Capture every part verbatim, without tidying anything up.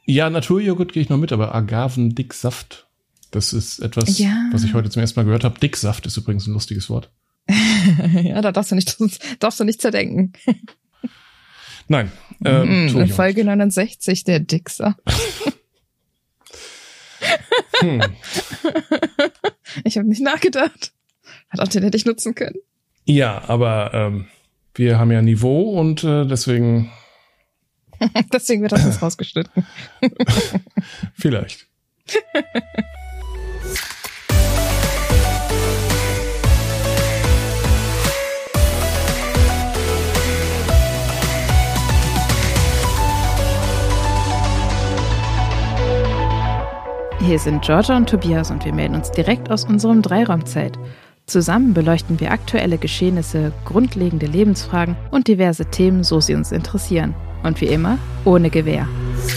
Ja, Naturjoghurt gehe ich noch mit, aber Agavendicksaft, das ist etwas, ja. was ich heute zum ersten Mal gehört habe. Dicksaft ist übrigens ein lustiges Wort. Ja, da darfst du nicht, darfst du nicht zerdenken. Nein. Ähm, mm, Folge neunundsechzig, der Dicksaft. hm. Ich habe nicht nachgedacht. Verdammt, den hätte ich nutzen können. Ja, aber ähm, wir haben ja Niveau und äh, deswegen... deswegen wird das jetzt rausgeschnitten. Vielleicht. Hier sind Georgia und Tobias und wir melden uns direkt aus unserem Dreiraumzelt. Zusammen beleuchten wir aktuelle Geschehnisse, grundlegende Lebensfragen und diverse Themen, so sie uns interessieren. Und wie immer, ohne Gewehr.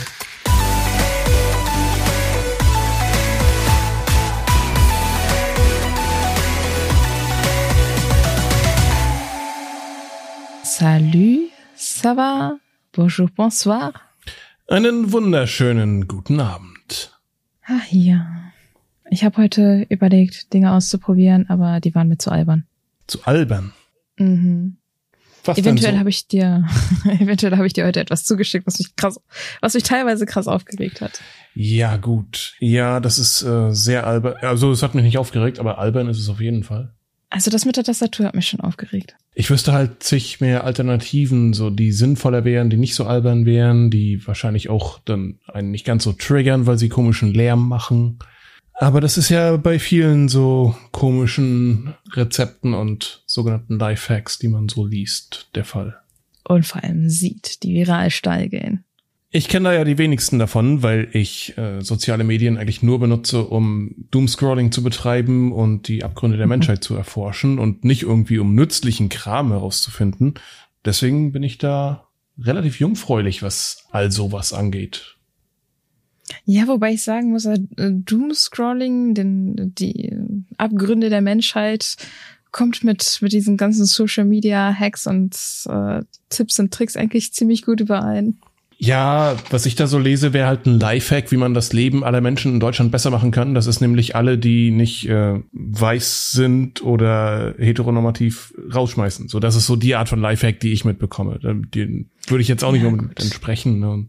Salut, ça va? Bonjour, bonsoir. Einen wunderschönen guten Abend. Ach ja. Ich habe heute überlegt, Dinge auszuprobieren, aber die waren mir zu albern. Zu albern? Mhm. Was eventuell so? habe ich dir, eventuell habe ich dir heute etwas zugeschickt, was mich krass, was mich teilweise krass aufgeregt hat. Ja, gut. Ja, das ist äh, sehr albern. Also es hat mich nicht aufgeregt, aber albern ist es auf jeden Fall. Also das mit der Tastatur hat mich schon aufgeregt. Ich wüsste halt zig mehr Alternativen, so die sinnvoller wären, die nicht so albern wären, die wahrscheinlich auch dann einen nicht ganz so triggern, weil sie komischen Lärm machen. Aber das ist ja bei vielen so komischen Rezepten und sogenannten Lifehacks, die man so liest, der Fall. Und vor allem sieht, die viral steil gehen. Ich kenne da ja die wenigsten davon, weil ich äh, soziale Medien eigentlich nur benutze, um Doomscrolling zu betreiben und die Abgründe der mhm. Menschheit zu erforschen und nicht irgendwie um nützlichen Kram herauszufinden. Deswegen bin ich da relativ jungfräulich, was all sowas angeht. Ja, wobei ich sagen muss, äh, Doomscrolling, denn die Abgründe der Menschheit kommt mit mit diesen ganzen Social Media Hacks und äh, Tipps und Tricks eigentlich ziemlich gut überein. Ja, was ich da so lese, wäre halt ein Lifehack, wie man das Leben aller Menschen in Deutschland besser machen kann. Das ist nämlich alle, die nicht äh, weiß sind oder heteronormativ rausschmeißen. So, das ist so die Art von Lifehack, die ich mitbekomme. Den würde ich jetzt auch nicht ja, unbedingt entsprechen. Ne?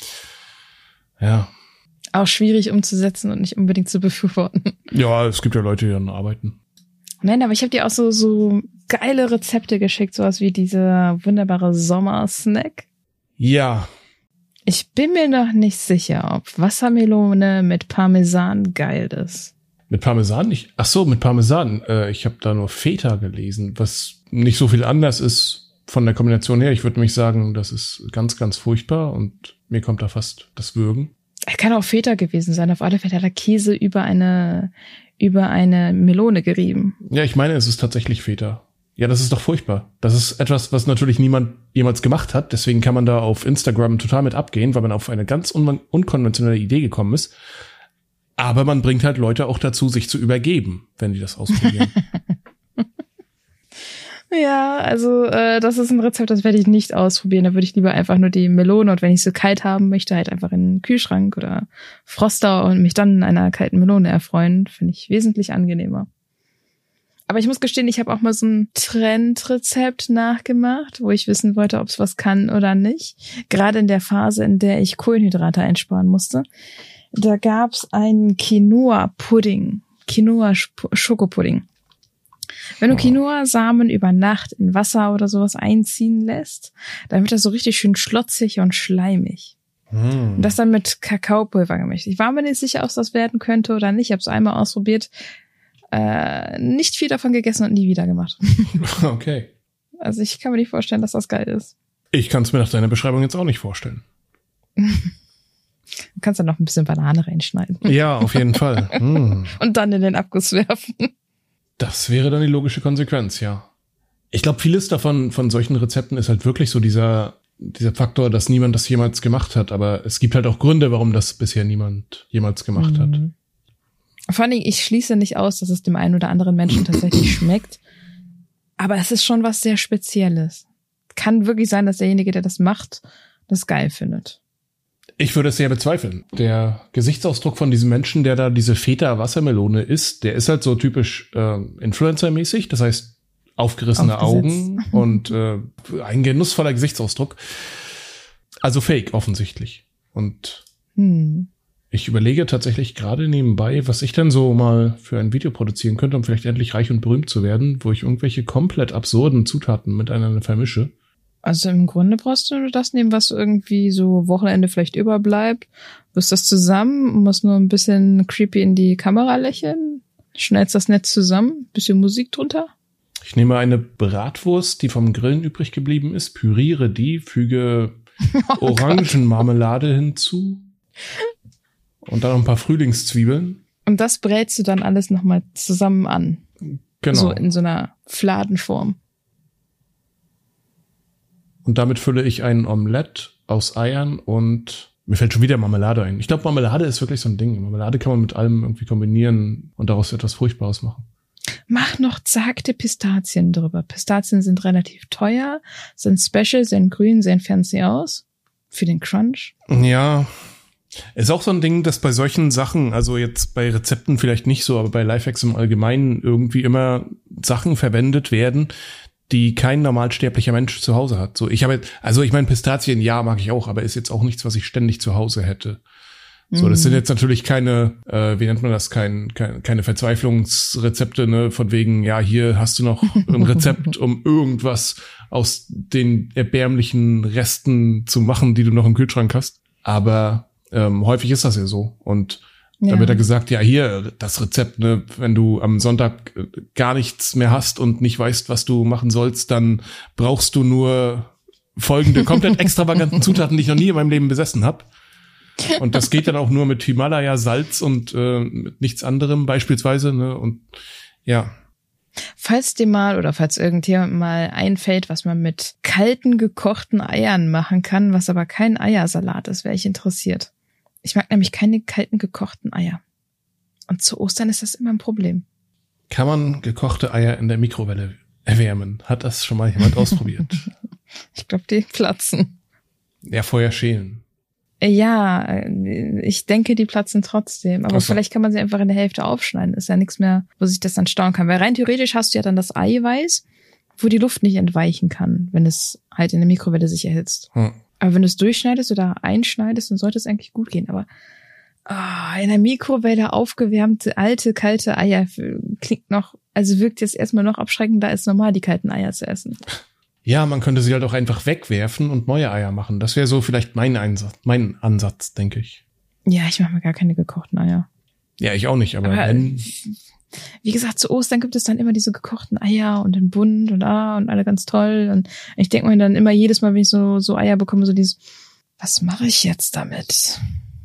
Ja. Auch schwierig umzusetzen und nicht unbedingt zu befürworten. Ja, es gibt ja Leute, die dann arbeiten. Nein, aber ich habe dir auch so so geile Rezepte geschickt, sowas wie dieser wunderbare Sommersnack. Ja. Ich bin mir noch nicht sicher, ob Wassermelone mit Parmesan geil ist. Mit Parmesan nicht? Ach so, mit Parmesan. Äh, ich habe da nur Feta gelesen, was nicht so viel anders ist von der Kombination her. Ich würde nämlich sagen, das ist ganz, ganz furchtbar und mir kommt da fast das Würgen. Er kann auch Feta gewesen sein. Auf alle Fälle hat er Käse über eine über eine Melone gerieben. Ja, ich meine, es ist tatsächlich Feta. Ja, das ist doch furchtbar. Das ist etwas, was natürlich niemand jemals gemacht hat. Deswegen kann man da auf Instagram total mit abgehen, weil man auf eine ganz un- unkonventionelle Idee gekommen ist. Aber man bringt halt Leute auch dazu, sich zu übergeben, wenn die das ausprobieren. Ja, also äh, das ist ein Rezept, das werde ich nicht ausprobieren. Da würde ich lieber einfach nur die Melone und wenn ich so kalt haben möchte, halt einfach in den Kühlschrank oder Froster und mich dann in einer kalten Melone erfreuen. Finde ich wesentlich angenehmer. Aber ich muss gestehen, ich habe auch mal so ein Trendrezept nachgemacht, wo ich wissen wollte, ob es was kann oder nicht. Gerade in der Phase, in der ich Kohlenhydrate einsparen musste. Da gab's einen Quinoa-Pudding, Quinoa-Schokopudding. Wenn du Quinoa-Samen über Nacht in Wasser oder sowas einziehen lässt, dann wird das so richtig schön schlotzig und schleimig. Mm. Und das dann mit Kakaopulver gemischt. Ich war mir nicht sicher, ob es das werden könnte oder nicht. Ich habe es einmal ausprobiert. Äh, nicht viel davon gegessen und nie wieder gemacht. Okay. Also ich kann mir nicht vorstellen, dass das geil ist. Ich kann es mir nach deiner Beschreibung jetzt auch nicht vorstellen. Du kannst dann noch ein bisschen Banane reinschneiden. Ja, auf jeden Fall. Mm. Und dann in den Abguss werfen. Das wäre dann die logische Konsequenz, ja. Ich glaube, vieles davon, von solchen Rezepten ist halt wirklich so dieser, dieser Faktor, dass niemand das jemals gemacht hat. Aber es gibt halt auch Gründe, warum das bisher niemand jemals gemacht mhm. hat. Vor allen Dingen, ich schließe nicht aus, dass es dem einen oder anderen Menschen tatsächlich schmeckt. Aber es ist schon was sehr Spezielles. Kann wirklich sein, dass derjenige, der das macht, das geil findet. Ich würde es sehr bezweifeln. Der Gesichtsausdruck von diesem Menschen, der da diese Feta-Wassermelone isst, der ist halt so typisch äh, Influencer-mäßig. Das heißt, aufgerissene Augen und äh, ein genussvoller Gesichtsausdruck. Also fake, offensichtlich. Und hm. ich überlege tatsächlich gerade nebenbei, was ich denn so mal für ein Video produzieren könnte, um vielleicht endlich reich und berühmt zu werden, wo ich irgendwelche komplett absurden Zutaten miteinander vermische. Also im Grunde brauchst du das nehmen, was irgendwie so Wochenende vielleicht überbleibt. Wirst das zusammen, musst nur ein bisschen creepy in die Kamera lächeln, schnellst das nett zusammen, bisschen Musik drunter. Ich nehme eine Bratwurst, die vom Grillen übrig geblieben ist, püriere die, füge oh Orangenmarmelade hinzu und dann noch ein paar Frühlingszwiebeln. Und das brätst du dann alles nochmal zusammen an. Genau. So in so einer Fladenform. Und damit fülle ich ein Omelett aus Eiern und mir fällt schon wieder Marmelade ein. Ich glaube, Marmelade ist wirklich so ein Ding. Marmelade kann man mit allem irgendwie kombinieren und daraus etwas Furchtbares machen. Mach noch zagte Pistazien drüber. Pistazien sind relativ teuer, sind special, sehen grün, sehen fancy aus. Für den Crunch. Ja, ist auch so ein Ding, dass bei solchen Sachen, also jetzt bei Rezepten vielleicht nicht so, aber bei Lifehacks im Allgemeinen irgendwie immer Sachen verwendet werden, die kein normalsterblicher Mensch zu Hause hat. So, ich habe, also ich meine, Pistazien, ja, mag ich auch, aber ist jetzt auch nichts, was ich ständig zu Hause hätte. So, das sind jetzt natürlich keine, äh, wie nennt man das, kein, kein, keine Verzweiflungsrezepte, ne, von wegen, ja, hier hast du noch ein Rezept, um irgendwas aus den erbärmlichen Resten zu machen, die du noch im Kühlschrank hast. Aber ähm, häufig ist das ja so. Und ja. Da wird ja gesagt, ja, hier, das Rezept, ne, wenn du am Sonntag gar nichts mehr hast und nicht weißt, was du machen sollst, dann brauchst du nur folgende komplett extravaganten Zutaten, die ich noch nie in meinem Leben besessen habe. Und das geht dann auch nur mit Himalaya, Salz und äh, mit nichts anderem beispielsweise, ne? Und ja. Falls dir mal oder falls irgendjemand mal einfällt, was man mit kalten gekochten Eiern machen kann, was aber kein Eiersalat ist, wäre ich interessiert. Ich mag nämlich keine kalten gekochten Eier. Und zu Ostern ist das immer ein Problem. Kann man gekochte Eier in der Mikrowelle erwärmen? Hat das schon mal jemand ausprobiert? Ich glaube, die platzen. Ja, vorher schälen. Ja, ich denke, die platzen trotzdem. Aber so. Vielleicht kann man sie einfach in der Hälfte aufschneiden. Ist ja nichts mehr, wo sich das dann stauen kann. Weil rein theoretisch hast du ja dann das Eiweiß, wo die Luft nicht entweichen kann, wenn es halt in der Mikrowelle sich erhitzt. Hm. Aber wenn du es durchschneidest oder einschneidest, dann sollte es eigentlich gut gehen. Aber oh, in der Mikrowelle aufgewärmte, alte, kalte Eier klingt noch, also wirkt jetzt erstmal noch abschreckender als normal, die kalten Eier zu essen. Ja, man könnte sie halt auch einfach wegwerfen und neue Eier machen. Das wäre so vielleicht mein Einsatz, mein Ansatz, denke ich. Ja, ich mache mir gar keine gekochten Eier. Ja, ich auch nicht, aber, aber wenn... Wie gesagt, zu Ostern gibt es dann immer diese gekochten Eier und den Bunt und ah und alle ganz toll. Und ich denke mir dann immer jedes Mal, wenn ich so so Eier bekomme, so dieses, was mache ich jetzt damit?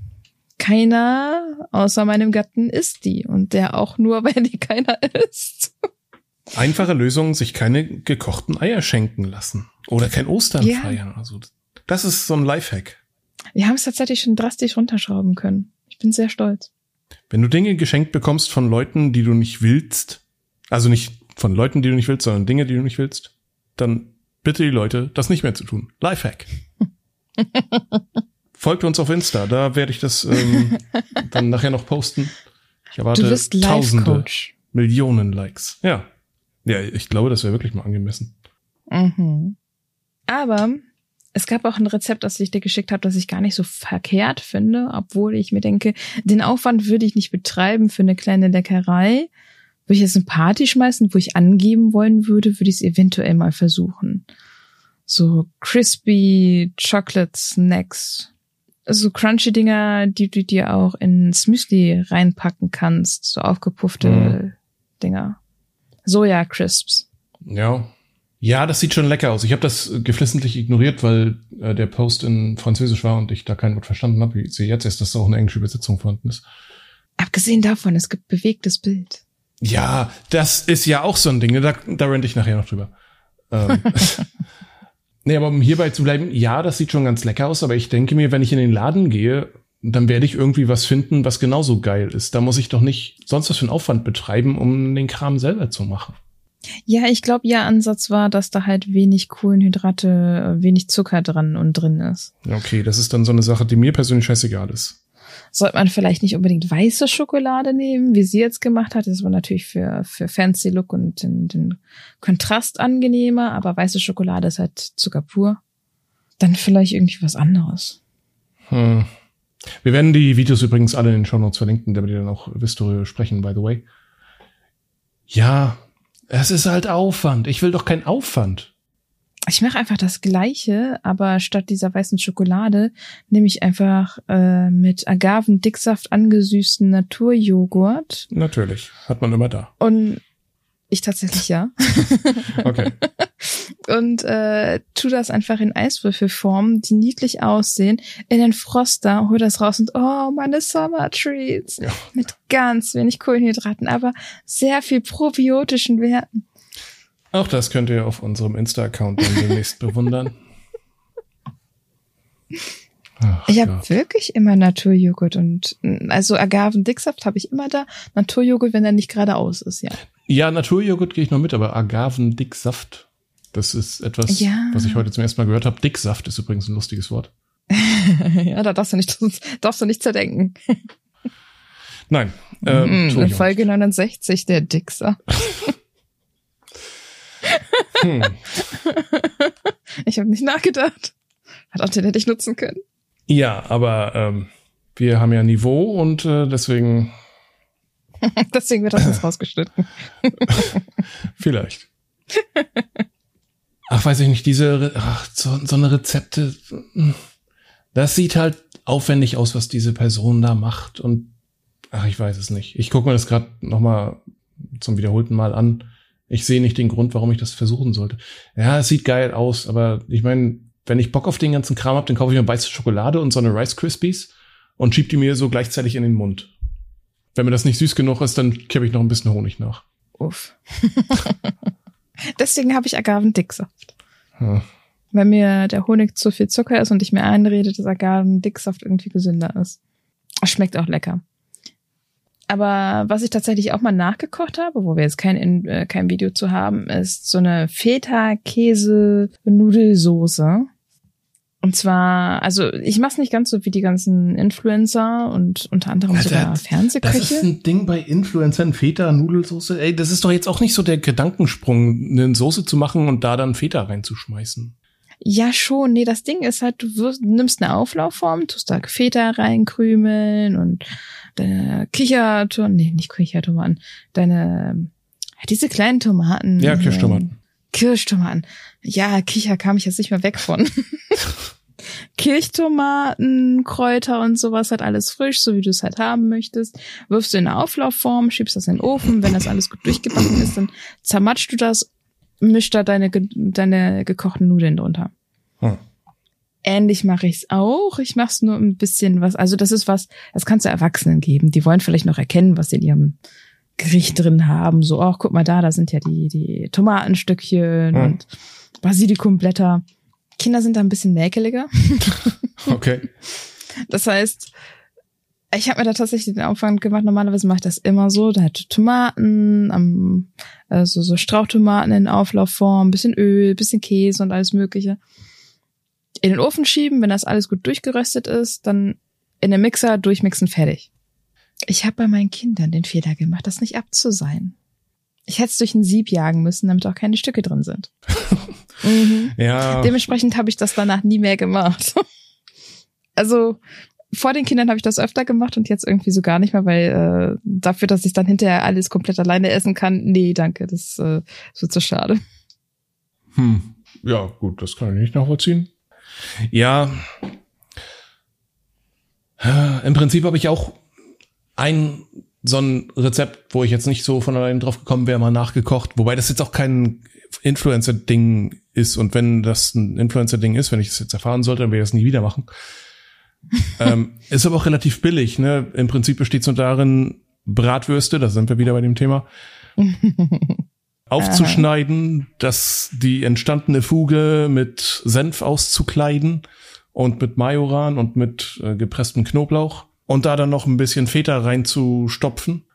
Keiner außer meinem Gatten isst die. Und der auch nur, weil die keiner isst. Einfache Lösung, sich keine gekochten Eier schenken lassen. Oder kein Ostern ja. feiern oder so. Das ist so ein Lifehack. Wir haben es tatsächlich schon drastisch runterschrauben können. Ich bin sehr stolz. Wenn du Dinge geschenkt bekommst von Leuten, die du nicht willst, also nicht von Leuten, die du nicht willst, sondern Dinge, die du nicht willst, dann bitte die Leute, das nicht mehr zu tun. Lifehack. Folgt uns auf Insta, da werde ich das ähm, dann nachher noch posten. Ich erwarte du bist Tausende, Millionen Likes. Ja, ja, ich glaube, das wäre wirklich mal angemessen. Mhm. Aber es gab auch ein Rezept, das ich dir geschickt habe, das ich gar nicht so verkehrt finde, obwohl ich mir denke, den Aufwand würde ich nicht betreiben für eine kleine Leckerei. Würde ich jetzt eine Party schmeißen, wo ich angeben wollen würde, würde ich es eventuell mal versuchen. So crispy Chocolate Snacks. So crunchy Dinger, die du dir auch ins Müsli reinpacken kannst. So aufgepuffte mhm. Dinger. Soja Crisps. Ja. Ja, das sieht schon lecker aus. Ich habe das geflissentlich ignoriert, weil äh, der Post in Französisch war und ich da kein Wort verstanden habe. Ich sehe jetzt erst, dass da auch eine englische Übersetzung vorhanden ist. Abgesehen davon, es gibt bewegtes Bild. Ja, das ist ja auch so ein Ding. Da, da rente ich nachher noch drüber. Ähm, nee, aber um hierbei zu bleiben, ja, das sieht schon ganz lecker aus, aber ich denke mir, wenn ich in den Laden gehe, dann werde ich irgendwie was finden, was genauso geil ist. Da muss ich doch nicht sonst was für einen Aufwand betreiben, um den Kram selber zu machen. Ja, ich glaube, ihr Ansatz war, dass da halt wenig Kohlenhydrate, wenig Zucker dran und drin ist. Okay, das ist dann so eine Sache, die mir persönlich scheißegal ist. Sollte man vielleicht nicht unbedingt weiße Schokolade nehmen, wie sie jetzt gemacht hat. Das war natürlich für, für fancy Look und den, den Kontrast angenehmer, aber weiße Schokolade ist halt Zucker pur. Dann vielleicht irgendwie was anderes. Hm. Wir werden die Videos übrigens alle in den Shownotes verlinken, damit ihr dann auch wisst, worüber wir sprechen, by the way. Ja, es ist halt Aufwand. Ich will doch keinen Aufwand. Ich mache einfach das Gleiche, aber statt dieser weißen Schokolade nehme ich einfach äh, mit Agavendicksaft angesüßten Naturjoghurt. Natürlich, hat man immer da. Und ich tatsächlich ja. Okay. Und äh, tu das einfach in Eiswürfelform, die niedlich aussehen, in den Froster, hol das raus und oh, meine Summer Treats. Ja. Mit ganz wenig Kohlenhydraten, aber sehr viel probiotischen Werten. Auch das könnt ihr auf unserem Insta-Account dann demnächst bewundern. Ach, ich habe wirklich immer Naturjoghurt und also Agavendicksaft habe ich immer da. Naturjoghurt, wenn er nicht geradeaus ist, ja. Ja, Naturjoghurt gehe ich noch mit, aber Agavendicksaft, das ist etwas, ja. was ich heute zum ersten Mal gehört habe. Dicksaft ist übrigens ein lustiges Wort. Ja, da darfst du nicht, darfst du nicht zerdenken. Nein. Ähm, mm, in Folge neunundsechzig, der Dicksaft. hm. Ich habe nicht nachgedacht. Hat auch den hätte ich nutzen können. Ja, aber ähm, wir haben ja Niveau und äh, deswegen deswegen wird das jetzt rausgeschnitten. Vielleicht. Ach, weiß ich nicht, diese ach, so, so eine Rezepte, das sieht halt aufwendig aus, was diese Person da macht und ach, ich weiß es nicht. Ich gucke mir das gerade nochmal zum wiederholten Mal an. Ich sehe nicht den Grund, warum ich das versuchen sollte. Ja, es sieht geil aus, aber ich meine, wenn ich Bock auf den ganzen Kram habe, dann kaufe ich mir weiße Schokolade und so eine Rice Krispies und schieb die mir so gleichzeitig in den Mund. Wenn mir das nicht süß genug ist, dann kippe ich noch ein bisschen Honig nach. Uff. Deswegen habe ich Agavendicksaft. Hm. Wenn mir der Honig zu viel Zucker ist und ich mir einrede, dass Agavendicksaft irgendwie gesünder ist. Schmeckt auch lecker. Aber was ich tatsächlich auch mal nachgekocht habe, wo wir jetzt kein, äh, kein Video zu haben, ist so eine Feta-Käse-Nudelsoße. Und zwar, also ich mach's nicht ganz so wie die ganzen Influencer und unter anderem Alter, sogar Fernsehköche. Das ist ein Ding bei Influencern, Feta-Nudelsoße. Ey, das ist doch jetzt auch nicht so der Gedankensprung, eine Soße zu machen und da dann Feta reinzuschmeißen. Ja, schon. Nee, das Ding ist halt, du wirst, nimmst eine Auflaufform, tust da Feta reinkrümeln und deine Kichertomaten, nee, nicht Kichertomaten, deine, diese kleinen Tomaten. Ja, Kirschtomaten. Kirschtomaten. Ja, Kicher kam ich jetzt nicht mehr weg von. Kirschtomaten, Kräuter und sowas, halt alles frisch, so wie du es halt haben möchtest. Wirfst du in eine Auflaufform, schiebst das in den Ofen. Wenn das alles gut durchgebacken ist, dann zermatschst du das, mischst da deine, deine gekochten Nudeln drunter. Hm. Ähnlich mache ich es auch. Ich mache es nur ein bisschen was. Also das ist was, das kannst du Erwachsenen geben. Die wollen vielleicht noch erkennen, was sie in ihrem Gericht drin haben. So, ach, guck mal da, da sind ja die die Tomatenstückchen hm. und Basilikumblätter. Kinder sind da ein bisschen mäkeliger. Okay. Das heißt, ich habe mir da tatsächlich den Aufwand gemacht. Normalerweise mache ich das immer so. Da hat Tomaten, ähm, also so Strauchtomaten in Auflaufform, bisschen Öl, bisschen Käse und alles Mögliche. In den Ofen schieben, wenn das alles gut durchgeröstet ist, dann in den Mixer durchmixen, fertig. Ich habe bei meinen Kindern den Fehler gemacht, das nicht abzuseien. Ich hätte es durch ein Sieb jagen müssen, damit auch keine Stücke drin sind. mhm. Ja. Dementsprechend habe ich das danach nie mehr gemacht. Also vor den Kindern habe ich das öfter gemacht und jetzt irgendwie so gar nicht mehr, weil äh, dafür, dass ich dann hinterher alles komplett alleine essen kann, nee, danke, das äh, ist zu schade. Hm. Ja, gut, das kann ich nicht nachvollziehen. Ja, im Prinzip habe ich auch ein so ein Rezept, wo ich jetzt nicht so von allein drauf gekommen wäre, mal nachgekocht, wobei das jetzt auch kein Influencer-Ding ist und wenn das ein Influencer-Ding ist, wenn ich das jetzt erfahren sollte, dann werde ich das nie wieder machen. ähm, ist aber auch relativ billig, ne? Im Prinzip besteht es nur darin, Bratwürste, da sind wir wieder bei dem Thema, aufzuschneiden, dass die entstandene Fuge mit Senf auszukleiden und mit Majoran und mit äh, gepresstem Knoblauch und da dann noch ein bisschen Feta reinzustopfen hm.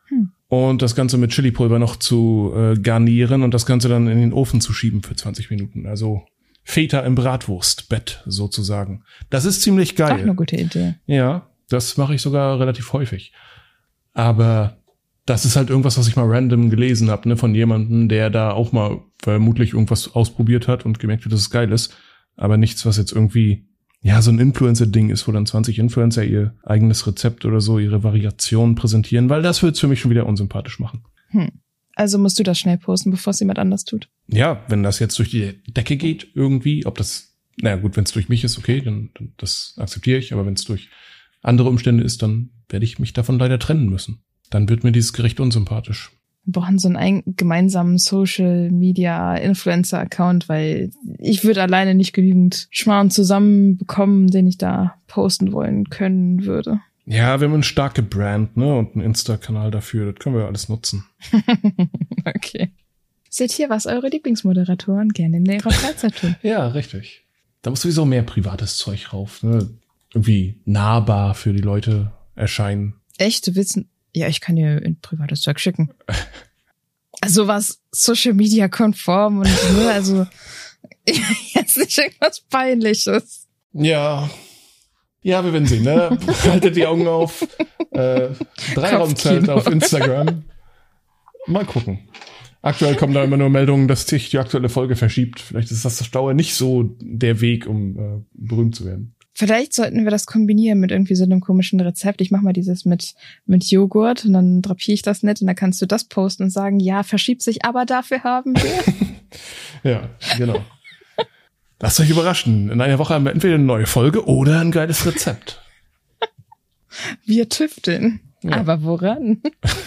und das Ganze mit Chilipulver noch zu äh, garnieren und das Ganze dann in den Ofen zu schieben für zwanzig Minuten. Also Feta im Bratwurstbett sozusagen. Das ist ziemlich geil. Auch eine gute Idee. Ja, das mache ich sogar relativ häufig. Aber das ist halt irgendwas, was ich mal random gelesen habe, ne, von jemandem, der da auch mal vermutlich irgendwas ausprobiert hat und gemerkt hat, dass es geil ist. Aber nichts, was jetzt irgendwie, ja, so ein Influencer-Ding ist, wo dann zwanzig Influencer ihr eigenes Rezept oder so, ihre Variationen präsentieren, weil das wird's für mich schon wieder unsympathisch machen. Hm. Also musst du das schnell posten, bevor es jemand anders tut. Ja, wenn das jetzt durch die Decke geht irgendwie, ob das, naja gut, wenn es durch mich ist, okay, dann, dann das akzeptiere ich, aber wenn es durch andere Umstände ist, dann werde ich mich davon leider trennen müssen. Dann wird mir dieses Gericht unsympathisch. Wir brauchen so einen gemeinsamen Social-Media-Influencer-Account, weil ich würde alleine nicht genügend Schmarrn zusammenbekommen, den ich da posten wollen können würde. Ja, wir haben eine starke Brand, ne, und einen Insta-Kanal dafür. Das können wir alles nutzen. Okay. Seht hier, was eure Lieblingsmoderatoren gerne in ihrer Freizeit tun. Ja, richtig. Da muss sowieso mehr privates Zeug rauf, ne? Irgendwie nahbar für die Leute erscheinen. Echt? Du willst... Ja, ich kann dir ein privates Zeug schicken. Also was Social Media konform und ne, also jetzt nicht irgendwas Peinliches. Ja. Ja, wir werden sehen, ne? Haltet die Augen auf. Äh, Dreiraumzelt auf Instagram. Mal gucken. Aktuell kommen da immer nur Meldungen, dass sich die aktuelle Folge verschiebt. Vielleicht ist das Stauer nicht so der Weg, um äh, berühmt zu werden. Vielleicht sollten wir das kombinieren mit irgendwie so einem komischen Rezept. Ich mach mal dieses mit mit Joghurt und dann drapiere ich das nett und dann kannst du das posten und sagen, ja, verschiebt sich, aber dafür haben wir. Ja, genau. Lasst euch überraschen. In einer Woche haben wir entweder eine neue Folge oder ein geiles Rezept. Wir tüfteln. Ja. Aber woran?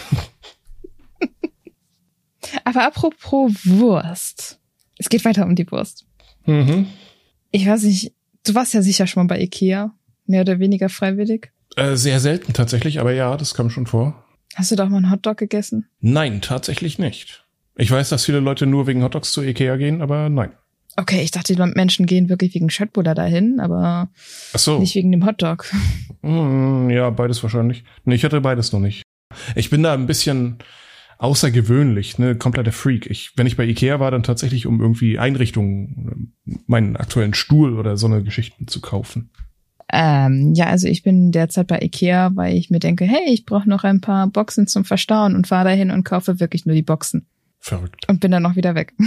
Aber apropos Wurst. Es geht weiter um die Wurst. Mhm. Ich weiß nicht, du warst ja sicher schon mal bei Ikea. Mehr oder weniger freiwillig. Äh, sehr selten tatsächlich, aber ja, das kam schon vor. Hast du doch mal einen Hotdog gegessen? Nein, tatsächlich nicht. Ich weiß, dass viele Leute nur wegen Hotdogs zu Ikea gehen, aber nein. Okay, ich dachte, die Menschen gehen wirklich wegen Schöttbuller dahin, aber Ach so. Nicht wegen dem Hotdog. Mm, ja, beides wahrscheinlich. Nee, ich hatte beides noch nicht. Ich bin da ein bisschen außergewöhnlich, ne, kompletter Freak. Ich, wenn ich bei Ikea war, dann tatsächlich, um irgendwie Einrichtungen, meinen aktuellen Stuhl oder so eine Geschichten zu kaufen. Ähm, ja, also ich bin derzeit bei Ikea, weil ich mir denke, hey, ich brauche noch ein paar Boxen zum Verstauen und fahre dahin und kaufe wirklich nur die Boxen. Verrückt. Und bin dann auch wieder weg.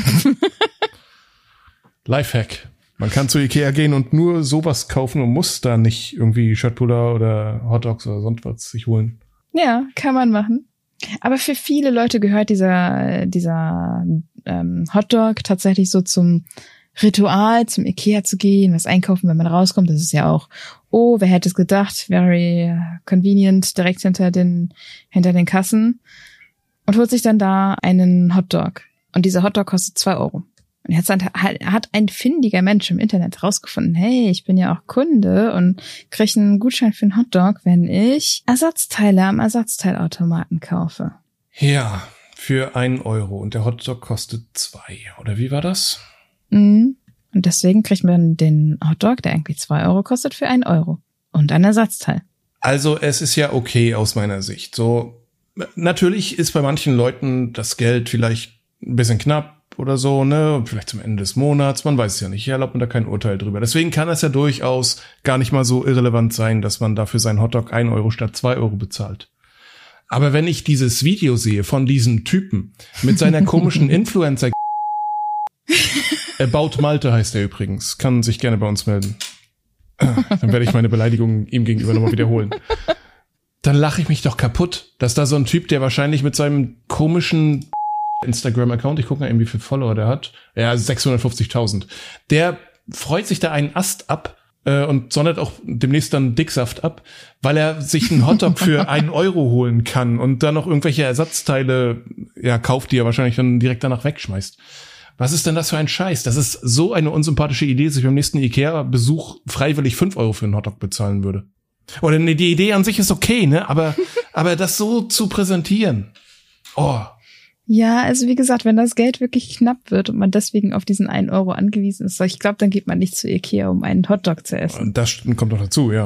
Lifehack. Man kann zu Ikea gehen und nur sowas kaufen und muss da nicht irgendwie Schöttbuller oder Hotdogs oder sonst was sich holen. Ja, kann man machen. Aber für viele Leute gehört dieser dieser ähm, Hotdog tatsächlich so zum Ritual, zum Ikea zu gehen, was einkaufen, wenn man rauskommt. Das ist ja auch, oh, wer hätte es gedacht, very convenient, direkt hinter den hinter den Kassen. Und holt sich dann da einen Hotdog. Und dieser Hotdog kostet zwei Euro. Und jetzt hat ein findiger Mensch im Internet rausgefunden, hey, ich bin ja auch Kunde und kriege einen Gutschein für einen Hotdog, wenn ich Ersatzteile am Ersatzteilautomaten kaufe. Ja, für einen Euro. Und der Hotdog kostet zwei. Oder wie war das? Mhm. Und deswegen kriegt man den Hotdog, der eigentlich zwei Euro kostet, für einen Euro. Und ein Ersatzteil. Also es ist ja okay aus meiner Sicht. So, natürlich ist bei manchen Leuten das Geld vielleicht ein bisschen knapp oder so, ne, und vielleicht zum Ende des Monats, man weiß es ja nicht, ich erlaube mir da kein Urteil drüber. Deswegen kann es ja durchaus gar nicht mal so irrelevant sein, dass man dafür seinen Hotdog ein Euro statt zwei Euro bezahlt. Aber wenn ich dieses Video sehe von diesem Typen mit seiner komischen Influencer About Malte heißt er übrigens, kann sich gerne bei uns melden. Dann werde ich meine Beleidigung ihm gegenüber nochmal wiederholen. Dann lache ich mich doch kaputt, dass da so ein Typ, der wahrscheinlich mit seinem komischen Instagram-Account, ich gucke mal eben, wie viele Follower der hat. Ja, sechshundertfünfzigtausend. Der freut sich da einen Ast ab äh, und sondert auch demnächst dann Dicksaft ab, weil er sich einen Hotdog für einen Euro holen kann und dann noch irgendwelche Ersatzteile ja kauft, die er wahrscheinlich dann direkt danach wegschmeißt. Was ist denn das für ein Scheiß? Das ist so eine unsympathische Idee, dass ich beim nächsten Ikea-Besuch freiwillig fünf Euro für einen Hotdog bezahlen würde. Oder nee, die Idee an sich ist okay, ne? Aber, aber das so zu präsentieren. Oh. Ja, also wie gesagt, wenn das Geld wirklich knapp wird und man deswegen auf diesen einen Euro angewiesen ist, ich glaube, dann geht man nicht zu Ikea, um einen Hotdog zu essen. Das kommt doch dazu, ja.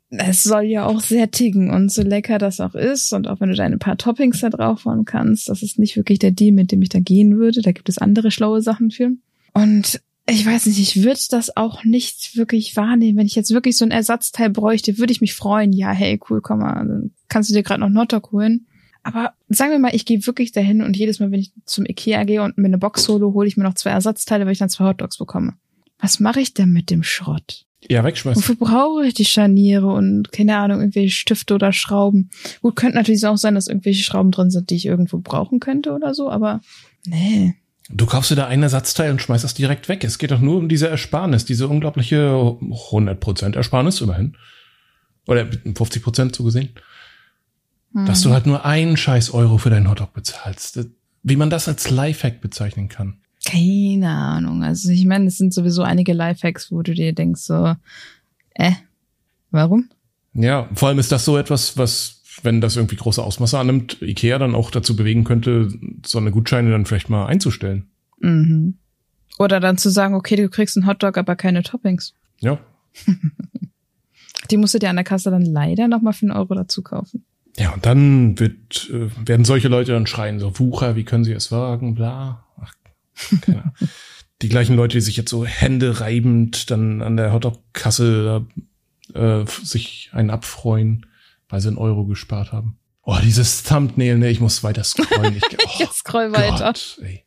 es soll ja auch sättigen und so lecker das auch ist und auch wenn du deine paar Toppings da drauf hauen kannst, das ist nicht wirklich der Deal, mit dem ich da gehen würde. Da gibt es andere schlaue Sachen für. Und ich weiß nicht, ich würde das auch nicht wirklich wahrnehmen. Wenn ich jetzt wirklich so ein Ersatzteil bräuchte, würde ich mich freuen. Ja, hey, cool, komm mal, dann kannst du dir gerade noch einen Hotdog holen. Aber sagen wir mal, ich gehe wirklich dahin und jedes Mal, wenn ich zum Ikea gehe und mir eine Box hole, hole ich mir noch zwei Ersatzteile, weil ich dann zwei Hotdogs bekomme. Was mache ich denn mit dem Schrott? Ja, wegschmeißen. Wofür brauche ich die Scharniere und, keine Ahnung, irgendwelche Stifte oder Schrauben? Gut, könnte natürlich auch sein, dass irgendwelche Schrauben drin sind, die ich irgendwo brauchen könnte oder so, aber nee. Du kaufst dir da ein Ersatzteil und schmeißt das direkt weg. Es geht doch nur um diese Ersparnis, diese unglaubliche hundert Prozent Ersparnis immerhin. Oder fünfzig Prozent so gesehen. Hm. Dass du halt nur einen scheiß Euro für deinen Hotdog bezahlst. Wie man das als Lifehack bezeichnen kann. Keine Ahnung. Also ich meine, es sind sowieso einige Lifehacks, wo du dir denkst so, äh, warum? Ja, vor allem ist das so etwas, was, wenn das irgendwie große Ausmaße annimmt, Ikea dann auch dazu bewegen könnte, so eine Gutscheine dann vielleicht mal einzustellen. Mhm. Oder dann zu sagen, okay, du kriegst einen Hotdog, aber keine Toppings. Ja. Die musst du dir an der Kasse dann leider nochmal für einen Euro dazu kaufen. Ja, und dann wird, äh, werden solche Leute dann schreien, so Wucher, wie können sie es wagen, bla. Ach, keine Ahnung. Die gleichen Leute, die sich jetzt so Hände reibend dann an der Hotdog-Kasse äh, sich einen abfreuen, weil sie einen Euro gespart haben. Oh, dieses Thumbnail, ne, ich muss weiter scrollen. Ich, oh, Jetzt scroll weiter. Gott, ey.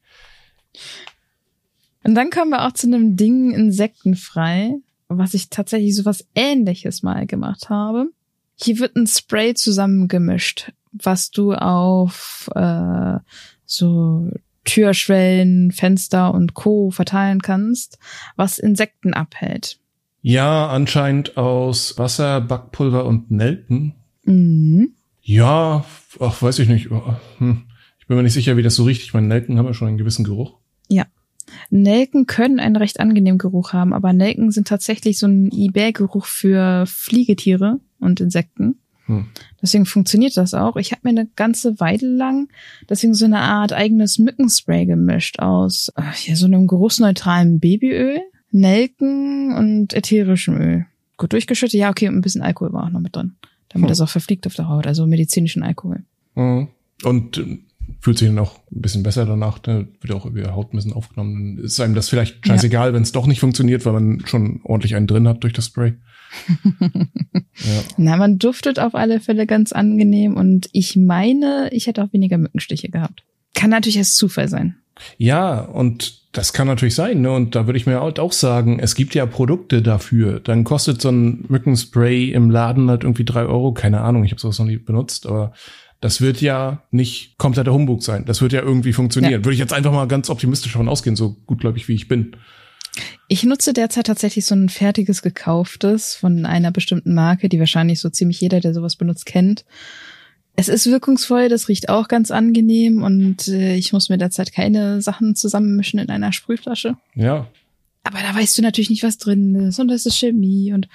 Und dann kommen wir auch zu einem Ding insektenfrei, was ich tatsächlich sowas Ähnliches mal gemacht habe. Hier wird ein Spray zusammengemischt, was du auf äh, so Türschwellen, Fenster und Co. verteilen kannst, was Insekten abhält. Ja, anscheinend aus Wasser, Backpulver und Nelken. Mhm. Ja, ach, weiß ich nicht. Hm. Ich bin mir nicht sicher, wie das so riecht. Ich meine, Nelken haben ja schon einen gewissen Geruch. Ja. Nelken können einen recht angenehmen Geruch haben, aber Nelken sind tatsächlich so ein eBay-Geruch für Fliegetiere und Insekten. Hm. Deswegen funktioniert das auch. Ich habe mir eine ganze Weile lang deswegen so eine Art eigenes Mückenspray gemischt aus ach, ja, so einem geruchsneutralen Babyöl, Nelken und ätherischem Öl. Gut durchgeschüttet, ja okay, und ein bisschen Alkohol war auch noch mit drin, damit hm. das auch verfliegt auf der Haut, also medizinischen Alkohol. Hm. Und äh, fühlt sich dann auch ein bisschen besser danach, da wird auch über die Haut ein bisschen aufgenommen. Ist einem das vielleicht scheißegal, ja. Wenn es doch nicht funktioniert, weil man schon ordentlich einen drin hat durch das Spray. Ja. Na, man duftet auf alle Fälle ganz angenehm und ich meine, ich hätte auch weniger Mückenstiche gehabt. Kann natürlich erst Zufall sein. Ja, und das kann natürlich sein, ne? Und da würde ich mir halt auch sagen, es gibt ja Produkte dafür. Dann kostet so ein Mückenspray im Laden halt irgendwie drei Euro. Keine Ahnung, ich habe sowas noch nie benutzt, aber das wird ja nicht kompletter Humbug sein. Das wird ja irgendwie funktionieren. Ja. Würde ich jetzt einfach mal ganz optimistisch davon ausgehen, so gutgläubig wie ich bin. Ich nutze derzeit tatsächlich so ein fertiges gekauftes von einer bestimmten Marke, die wahrscheinlich so ziemlich jeder, der sowas benutzt, kennt. Es ist wirkungsvoll, das riecht auch ganz angenehm und äh, ich muss mir derzeit keine Sachen zusammenmischen in einer Sprühflasche. Ja. Aber da weißt du natürlich nicht, was drin ist und das ist Chemie und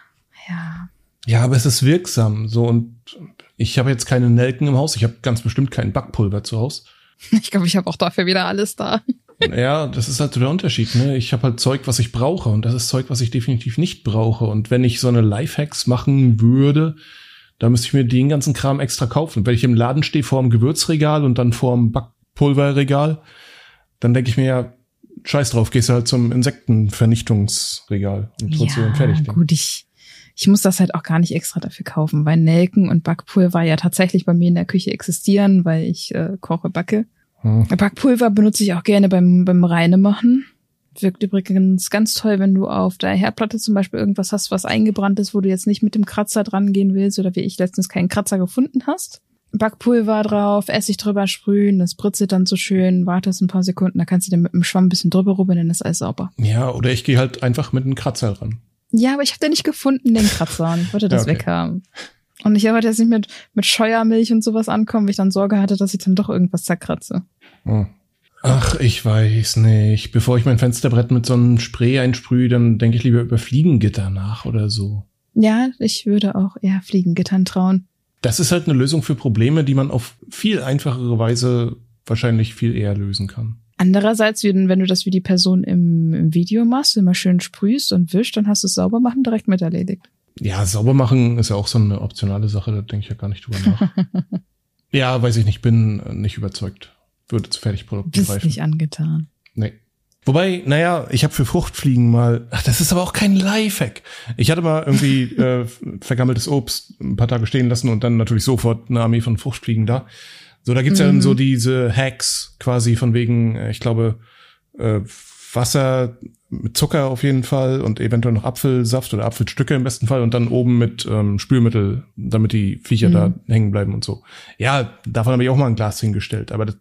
ja. Ja, aber es ist wirksam so und ich habe jetzt keine Nelken im Haus, ich habe ganz bestimmt kein Backpulver zu Hause. Ich glaube, ich habe auch dafür wieder alles da. Ja, das ist halt so der Unterschied, ne? Ich habe halt Zeug, was ich brauche und das ist Zeug, was ich definitiv nicht brauche. Und wenn ich so eine Lifehacks machen würde, da müsste ich mir den ganzen Kram extra kaufen. Wenn ich im Laden stehe vor dem Gewürzregal und dann vor dem Backpulverregal, dann denke ich mir ja, scheiß drauf, gehst du halt zum Insektenvernichtungsregal und holst dir dann fertig. Ja, gut, ich, ich muss das halt auch gar nicht extra dafür kaufen, weil Nelken und Backpulver ja tatsächlich bei mir in der Küche existieren, weil ich äh, koche, backe. Hm. Backpulver benutze ich auch gerne beim beim Reinemachen. Wirkt übrigens ganz toll, wenn du auf der Herdplatte zum Beispiel irgendwas hast, was eingebrannt ist, wo du jetzt nicht mit dem Kratzer dran gehen willst oder wie ich letztens keinen Kratzer gefunden hast. Backpulver drauf, Essig drüber sprühen, das britzelt dann so schön, wartest ein paar Sekunden, da kannst du dann mit dem Schwamm ein bisschen drüber rubbeln, dann ist alles sauber. Ja, oder ich gehe halt einfach mit einem Kratzer ran. Ja, aber ich habe den nicht gefunden, den Kratzer, und ich wollte das ja, okay. weghaben. Und ich wollte jetzt nicht mit mit Scheuermilch und sowas ankommen, weil ich dann Sorge hatte, dass ich dann doch irgendwas zerkratze. Hm. Ach, ich weiß nicht. Bevor ich mein Fensterbrett mit so einem Spray einsprühe, dann denke ich lieber über Fliegengitter nach oder so. Ja, ich würde auch eher Fliegengittern trauen. Das ist halt eine Lösung für Probleme, die man auf viel einfachere Weise wahrscheinlich viel eher lösen kann. Andererseits, wenn du das wie die Person im, im Video machst, immer schön sprühst und wischst, dann hast du es sauber machen direkt mit erledigt. Ja, sauber machen ist ja auch so eine optionale Sache, da denke ich ja gar nicht drüber nach. Ja, weiß ich nicht, bin nicht überzeugt. Würde zu Fertigprodukten greifen. Bist nicht angetan. Nee. Wobei, naja, ich habe für Fruchtfliegen mal, ach, das ist aber auch kein Lifehack. Ich hatte mal irgendwie äh, vergammeltes Obst ein paar Tage stehen lassen und dann natürlich sofort eine Armee von Fruchtfliegen da. So, da gibt's mhm. ja dann so diese Hacks quasi von wegen, ich glaube, äh, Wasser mit Zucker auf jeden Fall und eventuell noch Apfelsaft oder Apfelstücke im besten Fall und dann oben mit ähm, Spülmittel, damit die Viecher mhm. da hängen bleiben und so. Ja, davon habe ich auch mal ein Glas hingestellt, aber das,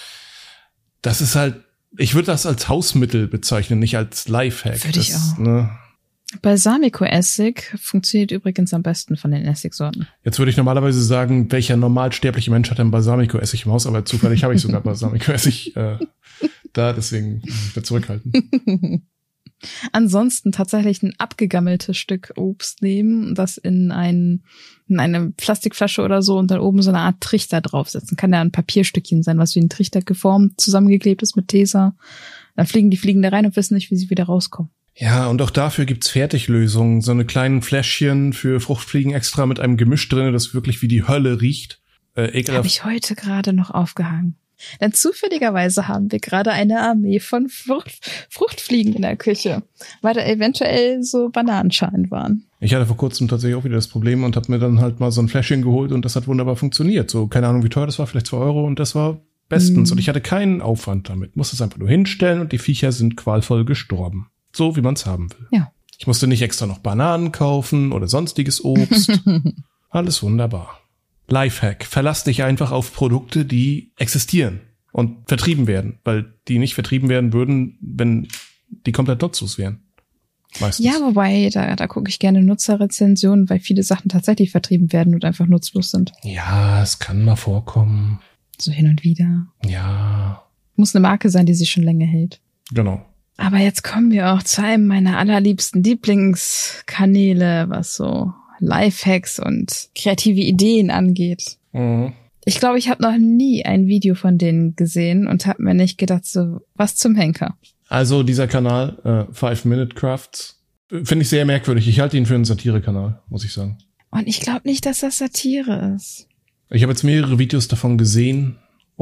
das ist halt, ich würde das als Hausmittel bezeichnen, nicht als Lifehack. Würde ich auch. Ne? Balsamico-Essig funktioniert übrigens am besten von den Essigsorten. Jetzt würde ich normalerweise sagen, welcher normalsterbliche Mensch hat denn Balsamico-Essig im Haus, aber zufällig habe ich sogar Balsamico-Essig äh, da, deswegen wieder zurückhalten. Ansonsten tatsächlich ein abgegammeltes Stück Obst nehmen, das in, ein, in eine Plastikflasche oder so und dann oben so eine Art Trichter draufsetzen. Kann ja ein Papierstückchen sein, was wie ein Trichter geformt, zusammengeklebt ist mit Tesa. Dann fliegen die Fliegen da rein und wissen nicht, wie sie wieder rauskommen. Ja, und auch dafür gibt's Fertiglösungen. So eine kleinen Fläschchen für Fruchtfliegen extra mit einem Gemisch drin, das wirklich wie die Hölle riecht. Äh, ekelhaft. Habe ich heute gerade noch aufgehangen. Denn zufälligerweise haben wir gerade eine Armee von Frucht, Fruchtfliegen in der Küche, weil da eventuell so Bananenschalen waren. Ich hatte vor kurzem tatsächlich auch wieder das Problem und habe mir dann halt mal so ein Fläschchen geholt und das hat wunderbar funktioniert. So, keine Ahnung, wie teuer das war, vielleicht zwei Euro und das war bestens. Mm. Und ich hatte keinen Aufwand damit. Musste es einfach nur hinstellen und die Viecher sind qualvoll gestorben. So, wie man es haben will. Ja. Ich musste nicht extra noch Bananen kaufen oder sonstiges Obst. Alles wunderbar. Lifehack. Verlass dich einfach auf Produkte, die existieren und vertrieben werden, weil die nicht vertrieben werden würden, wenn die komplett nutzlos wären. Meistens. Ja, wobei, da, da gucke ich gerne Nutzerrezensionen, weil viele Sachen tatsächlich vertrieben werden und einfach nutzlos sind. Ja, es kann mal vorkommen. So hin und wieder. Ja. Muss eine Marke sein, die sich schon länger hält. Genau. Aber jetzt kommen wir auch zu einem meiner allerliebsten Lieblingskanäle, was so Lifehacks und kreative Ideen angeht. Mhm. Ich glaube, ich habe noch nie ein Video von denen gesehen und habe mir nicht gedacht, so was zum Henker. Also dieser Kanal, äh, Five Minute Crafts, finde ich sehr merkwürdig. Ich halte ihn für einen Satire-Kanal, muss ich sagen. Und ich glaube nicht, dass das Satire ist. Ich habe jetzt mehrere Videos davon gesehen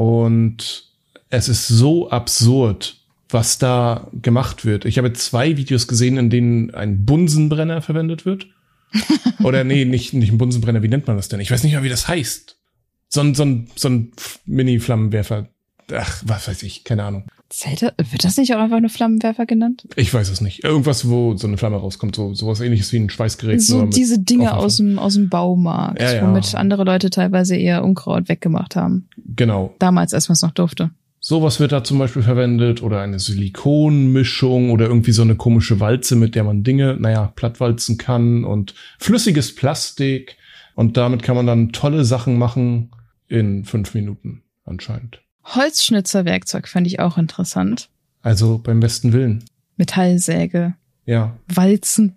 und es ist so absurd, was da gemacht wird. Ich habe zwei Videos gesehen, in denen ein Bunsenbrenner verwendet wird. Oder nee, nicht, nicht ein Bunsenbrenner, wie nennt man das denn? Ich weiß nicht mal, wie das heißt. So ein, so ein, so ein Mini-Flammenwerfer. Ach, was weiß ich, keine Ahnung. Zelte? Wird das nicht auch einfach nur Flammenwerfer genannt? Ich weiß es nicht. Irgendwas, wo so eine Flamme rauskommt, so sowas ähnliches wie ein Schweißgerät. So diese Dinge aus dem, aus dem Baumarkt, ja, ja. womit andere Leute teilweise eher Unkraut weggemacht haben. Genau. Damals, als man es noch durfte. Sowas wird da zum Beispiel verwendet oder eine Silikonmischung oder irgendwie so eine komische Walze, mit der man Dinge, naja, plattwalzen kann und flüssiges Plastik und damit kann man dann tolle Sachen machen in fünf Minuten anscheinend. Holzschnitzerwerkzeug fand ich auch interessant. Also beim besten Willen. Metallsäge. Ja. Walzen.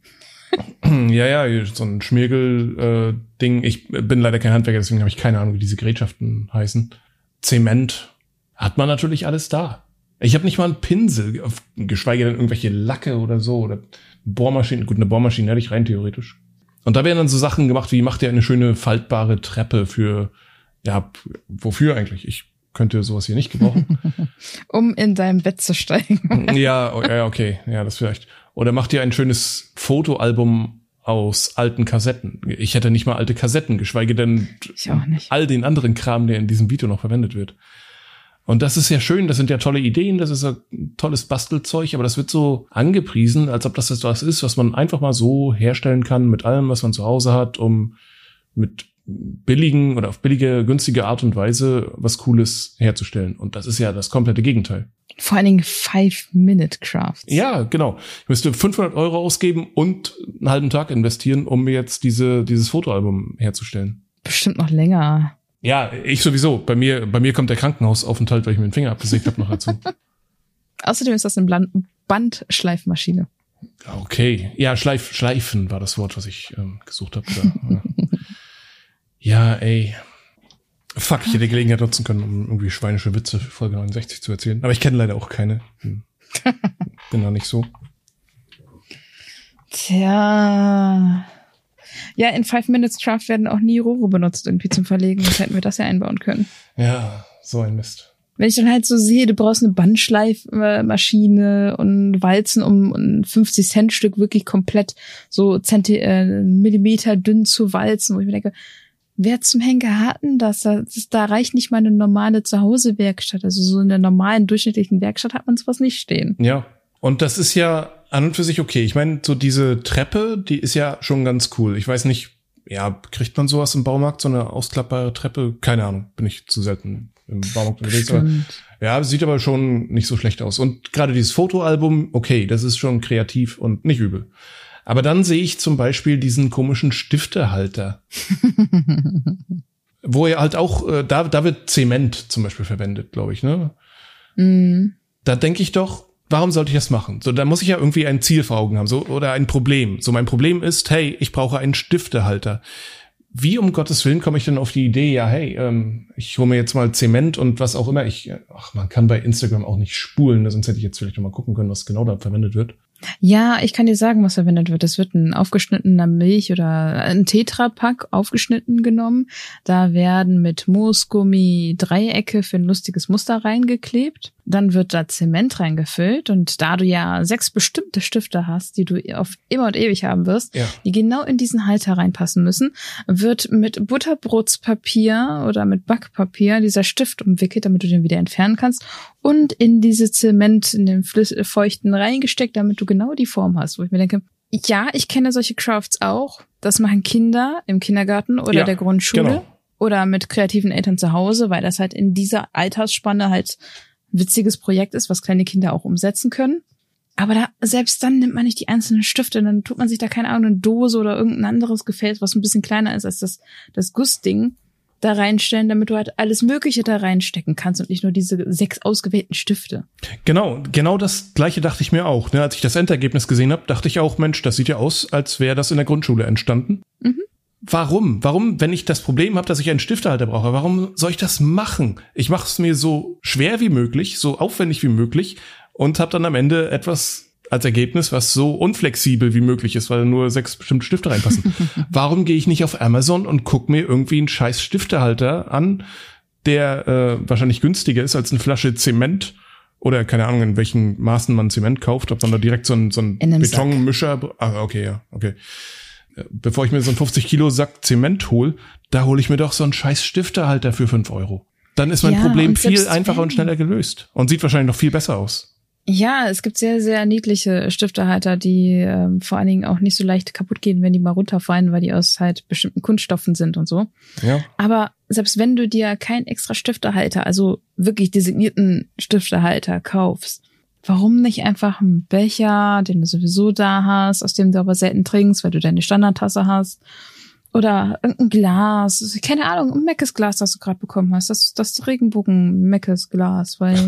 Ja, ja, so ein Schmirgel-Ding. Äh, ich bin leider kein Handwerker, deswegen habe ich keine Ahnung, wie diese Gerätschaften heißen. Zement. Hat man natürlich alles da. Ich habe nicht mal einen Pinsel, geschweige denn irgendwelche Lacke oder so oder Bohrmaschine. Gut, eine Bohrmaschine hätte ich rein theoretisch. Und da werden dann so Sachen gemacht, wie macht ihr eine schöne faltbare Treppe für, ja, wofür eigentlich? Ich könnte sowas hier nicht gebrauchen. Um in dein Bett zu steigen. Ja, ja, okay, ja, das vielleicht. Oder macht ihr ein schönes Fotoalbum aus alten Kassetten? Ich hätte nicht mal alte Kassetten, geschweige denn ich auch nicht. All den anderen Kram, der in diesem Video noch verwendet wird. Und das ist ja schön, das sind ja tolle Ideen, das ist ein tolles Bastelzeug, aber das wird so angepriesen, als ob das was ist, was man einfach mal so herstellen kann mit allem, was man zu Hause hat, um mit billigen oder auf billige, günstige Art und Weise was Cooles herzustellen. Und das ist ja das komplette Gegenteil. Vor allen Dingen Five-Minute-Crafts. Ja, genau. Ich müsste fünfhundert Euro ausgeben und einen halben Tag investieren, um mir jetzt diese dieses Fotoalbum herzustellen. Bestimmt noch länger. Ja, ich sowieso. Bei mir, bei mir kommt der Krankenhausaufenthalt, weil ich mir den Finger abgesägt habe, noch dazu. Außerdem ist das eine Bandschleifmaschine. Okay. Ja, Schleif, Schleifen war das Wort, was ich ähm, gesucht habe. Ja. Ja, ey. Fuck, ich hätte Gelegenheit nutzen können, um irgendwie schweinische Witze für Folge neunundsechzig zu erzählen. Aber ich kenne leider auch keine. Hm. Bin da nicht so. Tja. Ja, in Five Minutes Craft werden auch nie Rohre benutzt irgendwie zum Verlegen. Sonst hätten wir das ja einbauen können. Ja, so ein Mist. Wenn ich dann halt so sehe, du brauchst eine Bandschleifmaschine und Walzen, um ein fünfzig Cent Stück wirklich komplett so Zenti äh, Millimeter dünn zu walzen, wo ich mir denke, wer zum Henker hat denn das? das? Da reicht nicht mal eine normale Zuhause-Werkstatt. Also so in der normalen, durchschnittlichen Werkstatt hat man sowas nicht stehen. Ja, und das ist ja an und für sich okay. Ich meine, so diese Treppe, die ist ja schon ganz cool. Ich weiß nicht, ja, kriegt man sowas im Baumarkt, so eine ausklappbare Treppe? Keine Ahnung, bin ich zu selten im Baumarkt unterwegs. Aber, ja, sieht aber schon nicht so schlecht aus. Und gerade dieses Fotoalbum, okay, das ist schon kreativ und nicht übel. Aber dann sehe ich zum Beispiel diesen komischen Stiftehalter. Wo er halt auch, äh, da, da wird Zement zum Beispiel verwendet, glaube ich, ne? Mm. Da denke ich doch, warum sollte ich das machen? So, da muss ich ja irgendwie ein Ziel vor Augen haben, so, oder ein Problem. So, mein Problem ist, hey, ich brauche einen Stiftehalter. Wie um Gottes Willen komme ich denn auf die Idee, ja, hey, ähm, ich hole mir jetzt mal Zement und was auch immer. Ich, ach, man kann bei Instagram auch nicht spulen, sonst hätte ich jetzt vielleicht noch mal gucken können, was genau da verwendet wird. Ja, ich kann dir sagen, was verwendet wird. Es wird ein aufgeschnittener Milch oder ein Tetrapack aufgeschnitten genommen. Da werden mit Moosgummi Dreiecke für ein lustiges Muster reingeklebt. Dann wird da Zement reingefüllt. Und da du ja sechs bestimmte Stifte hast, die du auf immer und ewig haben wirst, ja, die genau in diesen Halter reinpassen müssen, wird mit Butterbrotspapier oder mit Backpapier dieser Stift umwickelt, damit du den wieder entfernen kannst. Und in diese Zement, in den Flüss- Feuchten reingesteckt, damit du genau die Form hast. Wo ich mir denke, ja, ich kenne solche Crafts auch. Das machen Kinder im Kindergarten oder ja, der Grundschule. Genau. Oder mit kreativen Eltern zu Hause, weil das halt in dieser Altersspanne halt ein witziges Projekt ist, was kleine Kinder auch umsetzen können. Aber da, selbst dann nimmt man nicht die einzelnen Stifte, dann tut man sich da keine Ahnung, eine Dose oder irgendein anderes Gefäß, was ein bisschen kleiner ist als das, das Gussding, da reinstellen, damit du halt alles Mögliche da reinstecken kannst und nicht nur diese sechs ausgewählten Stifte. Genau, genau das Gleiche dachte ich mir auch. Ne? Als ich das Endergebnis gesehen habe, dachte ich auch, Mensch, das sieht ja aus, als wäre das in der Grundschule entstanden. Mhm. Warum? Warum, wenn ich das Problem habe, dass ich einen Stiftehalter brauche, warum soll ich das machen? Ich mache es mir so schwer wie möglich, so aufwendig wie möglich und habe dann am Ende etwas als Ergebnis, was so unflexibel wie möglich ist, weil nur sechs bestimmte Stifte reinpassen. Warum gehe ich nicht auf Amazon und guck mir irgendwie einen scheiß Stiftehalter an, der äh, wahrscheinlich günstiger ist als eine Flasche Zement oder keine Ahnung, in welchen Maßen man Zement kauft, ob man da direkt so einen, so einen Betonmischer, ah, okay, ja, okay. Bevor ich mir so einen fünfzig Kilo Sack Zement hol, da hole ich mir doch so einen scheiß Stiftehalter für fünf Euro. Dann ist mein ja, Problem viel einfacher und schneller gelöst und sieht wahrscheinlich noch viel besser aus. Ja, es gibt sehr, sehr niedliche Stiftehalter, die ähm, vor allen Dingen auch nicht so leicht kaputt gehen, wenn die mal runterfallen, weil die aus halt bestimmten Kunststoffen sind und so. Ja. Aber selbst wenn du dir keinen extra Stiftehalter, also wirklich designierten Stiftehalter kaufst, warum nicht einfach einen Becher, den du sowieso da hast, aus dem du aber selten trinkst, weil du deine Standardtasse hast? Oder irgendein Glas, keine Ahnung, ein Meckes-Glas, das du gerade bekommen hast, das, das Regenbogen-Meckes-Glas, weil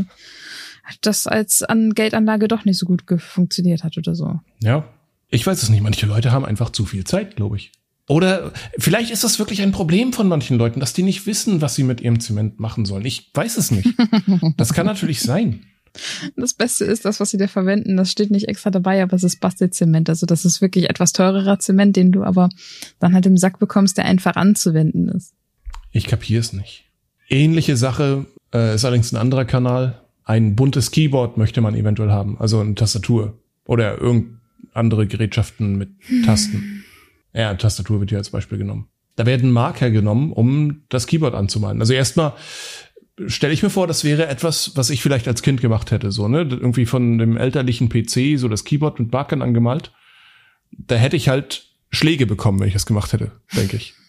das als an Geldanlage doch nicht so gut funktioniert hat oder so. Ja, ich weiß es nicht. Manche Leute haben einfach zu viel Zeit, glaube ich. Oder vielleicht ist das wirklich ein Problem von manchen Leuten, dass die nicht wissen, was sie mit ihrem Zement machen sollen. Ich weiß es nicht. Das kann natürlich sein. Das Beste ist, das, was sie da verwenden, das steht nicht extra dabei, aber es ist Bastelzement. Also das ist wirklich etwas teurerer Zement, den du aber dann halt im Sack bekommst, der einfach anzuwenden ist. Ich kapiere es nicht. Ähnliche Sache äh, ist allerdings ein anderer Kanal. Ein buntes Keyboard möchte man eventuell haben, also eine Tastatur oder irgend andere Gerätschaften mit Tasten. Ja, Tastatur wird hier als Beispiel genommen. Da werden Marker genommen, um das Keyboard anzumalen. Also erstmal stelle ich mir vor, das wäre etwas, was ich vielleicht als Kind gemacht hätte, so, ne, irgendwie von dem elterlichen P C so das Keyboard mit Markern angemalt. Da hätte ich halt Schläge bekommen, wenn ich das gemacht hätte, denke ich.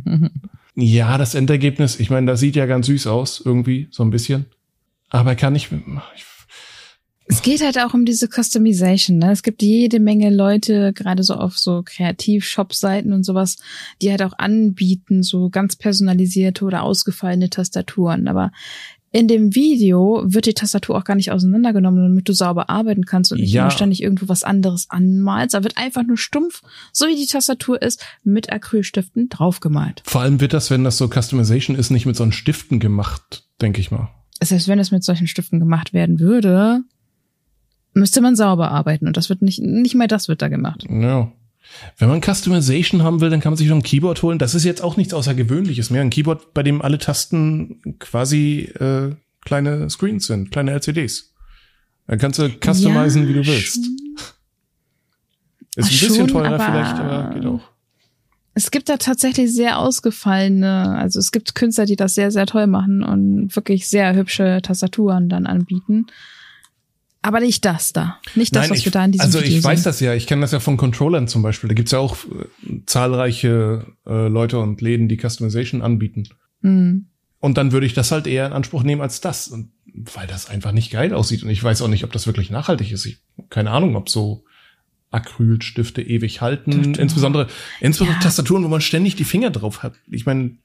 Ja, das Endergebnis, ich meine, das sieht ja ganz süß aus, irgendwie, so ein bisschen. Aber kann ich, ich es geht halt auch um diese Customization, ne? Es gibt jede Menge Leute, gerade so auf so Kreativ-Shop-Seiten und sowas, die halt auch anbieten, so ganz personalisierte oder ausgefallene Tastaturen. Aber in dem Video wird die Tastatur auch gar nicht auseinandergenommen, damit du sauber arbeiten kannst und nicht ja. immer ständig irgendwo was anderes anmalst. Da wird einfach nur stumpf, so wie die Tastatur ist, mit Acrylstiften draufgemalt. Vor allem wird das, wenn das so Customization ist, nicht mit so einen Stiften gemacht, denke ich mal. Selbst wenn es mit solchen Stiften gemacht werden würde, müsste man sauber arbeiten und das wird nicht, nicht mal das wird da gemacht. Ja. Wenn man Customization haben will, dann kann man sich noch ein Keyboard holen. Das ist jetzt auch nichts Außergewöhnliches mehr. Ein Keyboard, bei dem alle Tasten quasi äh, kleine Screens sind, kleine L C Ds. Dann kannst du customizen, ja, wie du willst. Schon. Ist ein Ach, bisschen schon, teurer aber vielleicht, aber geht auch. Es gibt da tatsächlich sehr ausgefallene, also es gibt Künstler, die das sehr, sehr toll machen und wirklich sehr hübsche Tastaturen dann anbieten. Aber nicht das da. Nicht das, Nein, was ich, wir da in diesem Also Video ich weiß sehen. das ja, ich kenne das ja von Controllern zum Beispiel. Da gibt's ja auch äh, zahlreiche äh, Leute und Läden, die Customization anbieten. Mhm. Und dann würde ich das halt eher in Anspruch nehmen als das. Und weil das einfach nicht geil aussieht. Und ich weiß auch nicht, ob das wirklich nachhaltig ist. Ich keine Ahnung, ob so Acrylstifte ewig halten. Doch, insbesondere insbesondere ja. Tastaturen, wo man ständig die Finger drauf hat. Ich meine,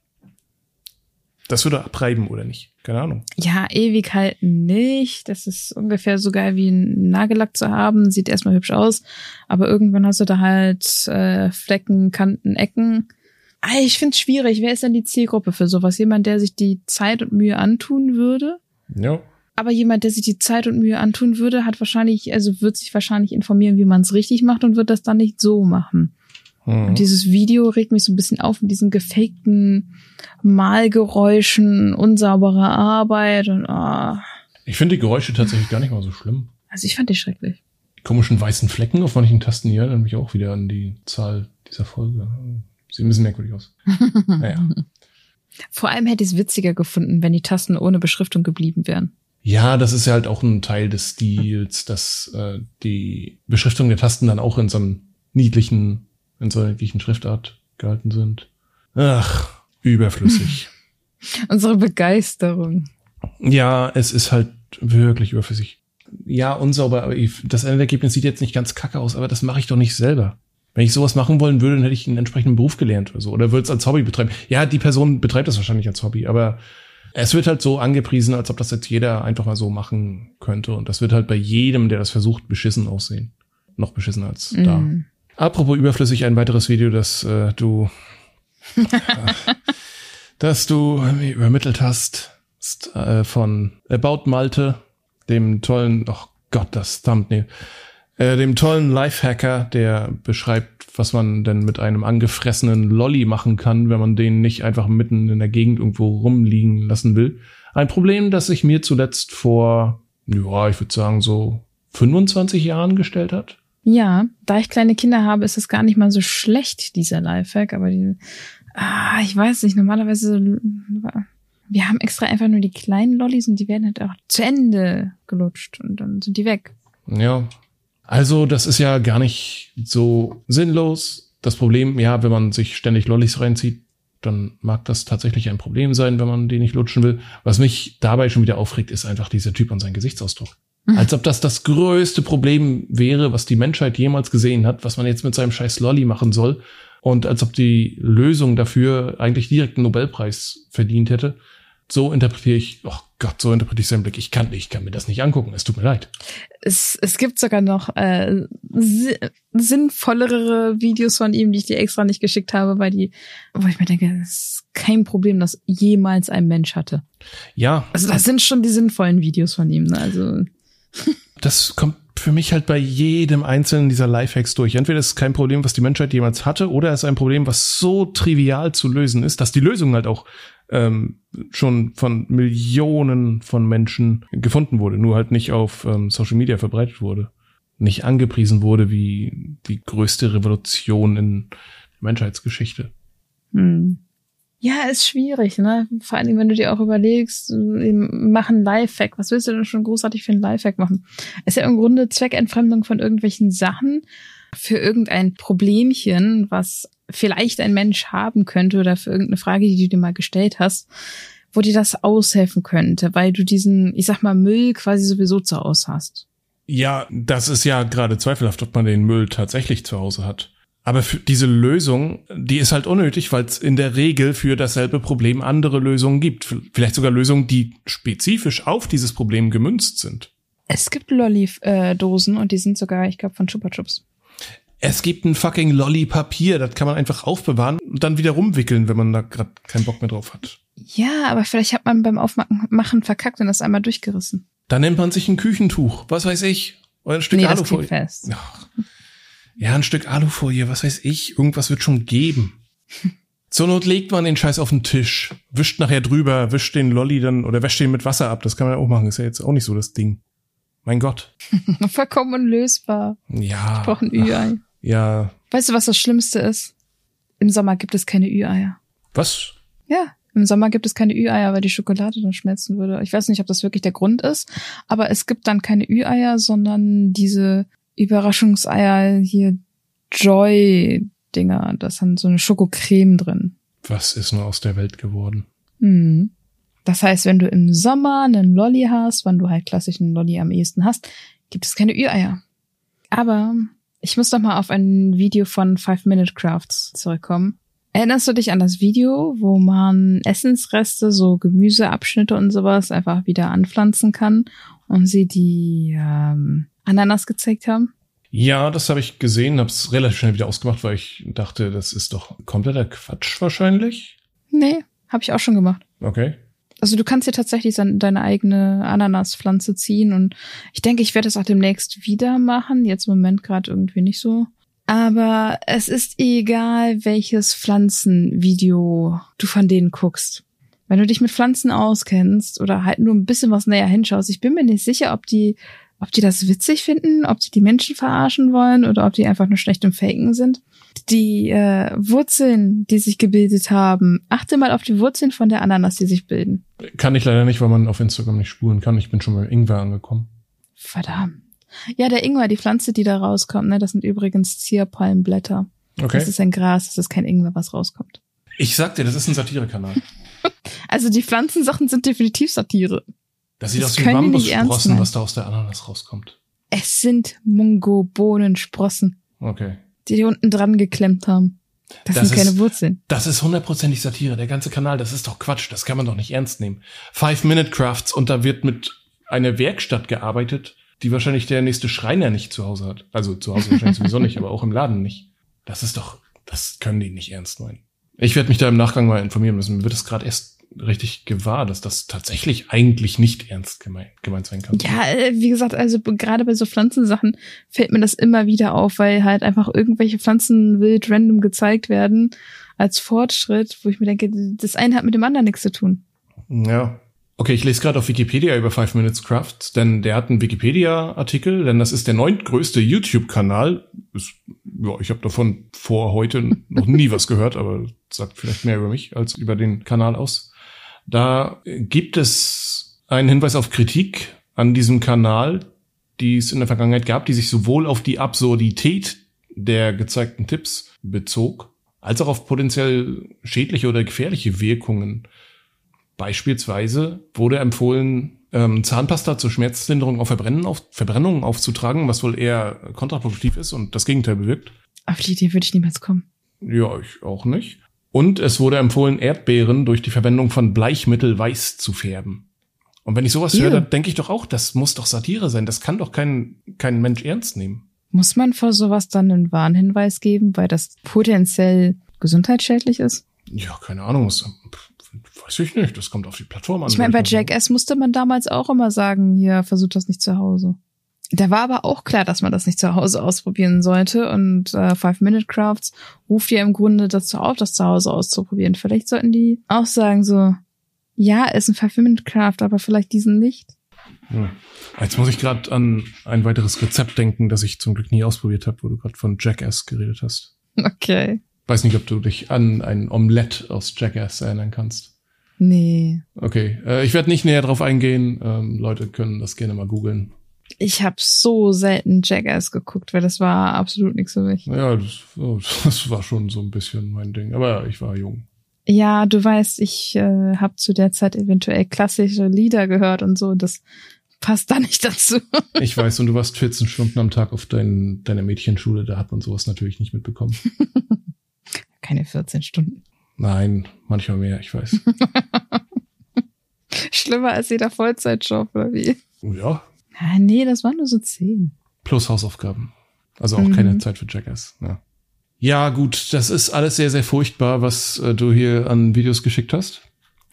das würde abreiben oder nicht? Keine Ahnung. Ja, ewig halten nicht. Das ist ungefähr so geil wie ein Nagellack zu haben. Sieht erstmal hübsch aus. Aber irgendwann hast du da halt äh, Flecken, Kanten, Ecken. Ah, ich find's schwierig. Wer ist denn die Zielgruppe für sowas? Jemand, der sich die Zeit und Mühe antun würde? Ja. Aber jemand, der sich die Zeit und Mühe antun würde, hat wahrscheinlich, also wird sich wahrscheinlich informieren, wie man es richtig macht und wird das dann nicht so machen. Mhm. Und dieses Video regt mich so ein bisschen auf mit diesen gefakten Malgeräuschen, unsauberer Arbeit und ah. Ich finde die Geräusche tatsächlich gar nicht mal so schlimm. Also ich fand die schrecklich. Die komischen weißen Flecken auf manchen Tasten hier erinnern mich auch wieder an die Zahl dieser Folge. Sieht ein bisschen merkwürdig aus. Naja. Vor allem hätte ich es witziger gefunden, wenn die Tasten ohne Beschriftung geblieben wären. Ja, das ist ja halt auch ein Teil des Stils, dass äh, die Beschriftung der Tasten dann auch in so einem niedlichen, in so einer niedlichen Schriftart gehalten sind. Ach, überflüssig. Unsere Begeisterung. Ja, es ist halt wirklich überflüssig. Ja, unsauber, aber das Endergebnis sieht jetzt nicht ganz kacke aus, aber das mache ich doch nicht selber. Wenn ich sowas machen wollen würde, dann hätte ich einen entsprechenden Beruf gelernt oder so. Oder würde es als Hobby betreiben. Ja, die Person betreibt das wahrscheinlich als Hobby, aber es wird halt so angepriesen, als ob das jetzt jeder einfach mal so machen könnte. Und das wird halt bei jedem, der das versucht, beschissen aussehen. Noch beschissener als mm. da. Apropos überflüssig, ein weiteres Video, das äh, du äh, das du mir übermittelt hast, ist äh, von About Malte, dem tollen, oh Gott, das Thumbnail, äh, dem tollen Lifehacker, der beschreibt, was man denn mit einem angefressenen Lolli machen kann, wenn man den nicht einfach mitten in der Gegend irgendwo rumliegen lassen will. Ein Problem, das sich mir zuletzt vor, ja, ich würde sagen so fünfundzwanzig Jahren gestellt hat. Ja, da ich kleine Kinder habe, ist es gar nicht mal so schlecht, dieser Lifehack, aber die, ah, ich weiß nicht, normalerweise, wir haben extra einfach nur die kleinen Lollis und die werden halt auch zu Ende gelutscht und dann sind die weg. Ja. Also, das ist ja gar nicht so sinnlos. Das Problem, ja, wenn man sich ständig Lollis reinzieht, dann mag das tatsächlich ein Problem sein, wenn man die nicht lutschen will. Was mich dabei schon wieder aufregt, ist einfach dieser Typ und sein Gesichtsausdruck. Mhm. Als ob das das größte Problem wäre, was die Menschheit jemals gesehen hat, was man jetzt mit seinem scheiß Lolli machen soll. Und als ob die Lösung dafür eigentlich direkt einen Nobelpreis verdient hätte. So interpretiere ich, oh Gott, so interpretiere ich seinen Blick. Ich kann, ich kann mir das nicht angucken. Es tut mir leid. Es, es gibt sogar noch äh, si- sinnvollere Videos von ihm, die ich dir extra nicht geschickt habe, weil die, wo ich mir denke, das ist kein Problem, das jemals ein Mensch hatte. Ja. Also das sind schon die sinnvollen Videos von ihm. Ne? Also das kommt für mich halt bei jedem einzelnen dieser Lifehacks durch. Entweder ist es kein Problem, was die Menschheit jemals hatte, oder es ist ein Problem, was so trivial zu lösen ist, dass die Lösung halt auch ähm, schon von Millionen von Menschen gefunden wurde, nur halt nicht auf ähm, Social Media verbreitet wurde. Nicht angepriesen wurde wie die größte Revolution in der Menschheitsgeschichte. Hm. Ja, ist schwierig, ne? Vor allem, wenn du dir auch überlegst, mach einen Lifehack. Was willst du denn schon großartig für einen Lifehack machen? Ist ja im Grunde Zweckentfremdung von irgendwelchen Sachen für irgendein Problemchen, was vielleicht ein Mensch haben könnte oder für irgendeine Frage, die du dir mal gestellt hast, wo dir das aushelfen könnte, weil du diesen, ich sag mal, Müll quasi sowieso zu Hause hast. Ja, das ist ja gerade zweifelhaft, ob man den Müll tatsächlich zu Hause hat. Aber für diese Lösung, die ist halt unnötig, weil es in der Regel für dasselbe Problem andere Lösungen gibt. Vielleicht sogar Lösungen, die spezifisch auf dieses Problem gemünzt sind. Es gibt Lolli-Dosen und die sind sogar, ich glaube, von Chupa Chups. Es gibt ein fucking Lolli-Papier, das kann man einfach aufbewahren und dann wieder rumwickeln, wenn man da gerade keinen Bock mehr drauf hat. Ja, aber vielleicht hat man beim Aufmachen verkackt und das einmal durchgerissen. Dann nimmt man sich ein Küchentuch, was weiß ich, oder ein Stück nee, Alufolie. Das fest. Ach. Ja, ein Stück Alufolie, was weiß ich. Irgendwas wird schon geben. Zur Not legt man den Scheiß auf den Tisch, wischt nachher drüber, wischt den Lolli dann oder wäscht den mit Wasser ab. Das kann man ja auch machen. Ist ja jetzt auch nicht so das Ding. Mein Gott. Vollkommen unlösbar. Ja. Ich brauche ein Ü-Ei. Ja. Weißt du, was das Schlimmste ist? Im Sommer gibt es keine Ü-Eier. Was? Ja, im Sommer gibt es keine Ü-Eier, weil die Schokolade dann schmelzen würde. Ich weiß nicht, ob das wirklich der Grund ist, aber es gibt dann keine Ü-Eier, sondern diese Überraschungseier hier Joy-Dinger. Da ist dann so eine Schokocreme drin. Was ist nur aus der Welt geworden? Hm. Das heißt, wenn du im Sommer einen Lolli hast, wann du halt klassisch einen Lolli am ehesten hast, gibt es keine Ü-Eier. Aber ich muss noch mal auf ein Video von Five Minute Crafts zurückkommen. Erinnerst du dich an das Video, wo man Essensreste, so Gemüseabschnitte und sowas einfach wieder anpflanzen kann und sie die ähm, Ananas gezeigt haben? Ja, das habe ich gesehen, habe es relativ schnell wieder ausgemacht, weil ich dachte, das ist doch kompletter Quatsch wahrscheinlich. Nee, habe ich auch schon gemacht. Okay. Also du kannst dir tatsächlich deine eigene Ananaspflanze ziehen und ich denke, ich werde das auch demnächst wieder machen. Jetzt im Moment gerade irgendwie nicht so. Aber es ist egal, welches Pflanzenvideo du von denen guckst. Wenn du dich mit Pflanzen auskennst oder halt nur ein bisschen was näher hinschaust, ich bin mir nicht sicher, ob die, ob die das witzig finden, ob die die Menschen verarschen wollen oder ob die einfach nur schlecht im Faken sind. Die äh, Wurzeln, die sich gebildet haben, achte mal auf die Wurzeln von der Ananas, die sich bilden. Kann ich leider nicht, weil man auf Instagram nicht spulen kann. Ich bin schon bei Ingwer angekommen. Verdammt. Ja, der Ingwer, die Pflanze, die da rauskommt, ne, das sind übrigens Zierpalmblätter. Okay. Das ist ein Gras, das ist kein Ingwer, was rauskommt. Ich sag dir, das ist ein Satirekanal. Also die Pflanzensachen sind definitiv Satire. Das sieht das aus wie Bambussprossen, was da aus der Ananas rauskommt. Es sind Mungo-Bohnensprossen. Okay. Die die unten dran geklemmt haben. Das, das sind ist, keine Wurzeln. Das ist hundertprozentig Satire. Der ganze Kanal, das ist doch Quatsch. Das kann man doch nicht ernst nehmen. Five Minute Crafts und da wird mit einer Werkstatt gearbeitet, die wahrscheinlich der nächste Schreiner nicht zu Hause hat. Also zu Hause wahrscheinlich sowieso nicht, aber auch im Laden nicht. Das ist doch, das können die nicht ernst meinen. Ich werde mich da im Nachgang mal informieren müssen. Mir wird es gerade erst richtig gewahr, dass das tatsächlich eigentlich nicht ernst gemeint, gemeint sein kann. Ja, wie gesagt, also gerade bei so Pflanzensachen fällt mir das immer wieder auf, weil halt einfach irgendwelche Pflanzen wild random gezeigt werden als Fortschritt, wo ich mir denke, das eine hat mit dem anderen nichts zu tun. Ja. Okay, ich lese gerade auf Wikipedia über Five Minutes Crafts, denn der hat einen Wikipedia-Artikel, denn das ist der neuntgrößte YouTube-Kanal. Ist, ja, ich habe davon vor heute noch nie was gehört, aber sagt vielleicht mehr über mich als über den Kanal aus. Da gibt es einen Hinweis auf Kritik an diesem Kanal, die es in der Vergangenheit gab, die sich sowohl auf die Absurdität der gezeigten Tipps bezog, als auch auf potenziell schädliche oder gefährliche Wirkungen. Beispielsweise wurde empfohlen, ähm, Zahnpasta zur Schmerzlinderung auf Verbrennen auf, Verbrennungen aufzutragen, was wohl eher kontraproduktiv ist und das Gegenteil bewirkt. Auf die Idee würde ich niemals kommen. Ja, ich auch nicht. Und es wurde empfohlen, Erdbeeren durch die Verwendung von Bleichmittel weiß zu färben. Und wenn ich sowas yeah. höre, dann denke ich doch auch, das muss doch Satire sein. Das kann doch kein, kein Mensch ernst nehmen. Muss man vor sowas dann einen Warnhinweis geben, weil das potenziell gesundheitsschädlich ist? Ja, keine Ahnung. Muss, weiß ich nicht. Das kommt auf die Plattform an. Ich meine, bei Jackass musste man damals auch immer sagen, hier, versucht das nicht zu Hause. Da war aber auch klar, dass man das nicht zu Hause ausprobieren sollte. Und äh, Five Minute Crafts ruft ja im Grunde dazu auf, das zu Hause auszuprobieren. Vielleicht sollten die auch sagen so, ja, ist ein Five Minute Craft, aber vielleicht diesen nicht. Hm. Jetzt muss ich gerade an ein weiteres Rezept denken, das ich zum Glück nie ausprobiert habe, wo du gerade von Jackass geredet hast. Okay. Weiß nicht, ob du dich an ein Omelette aus Jackass erinnern kannst. Nee. Okay, äh, ich werde nicht näher drauf eingehen. Ähm, Leute können das gerne mal googeln. Ich habe so selten Jackass geguckt, weil das war absolut nichts für mich. Ja, das, das war schon so ein bisschen mein Ding. Aber ich war jung. Ja, du weißt, ich äh, habe zu der Zeit eventuell klassische Lieder gehört und so. Das passt da nicht dazu. Ich weiß, und du warst vierzehn Stunden am Tag auf dein, deiner Mädchenschule. Da hat man sowas natürlich nicht mitbekommen. Keine vierzehn Stunden. Nein, manchmal mehr, ich weiß. Schlimmer als jeder Vollzeitjob, oder wie? Ja. Ah, nee, das waren nur so zehn. Plus Hausaufgaben. Also auch mhm. keine Zeit für Jackass. Ja. Ja, gut, das ist alles sehr, sehr furchtbar, was äh, du hier an Videos geschickt hast.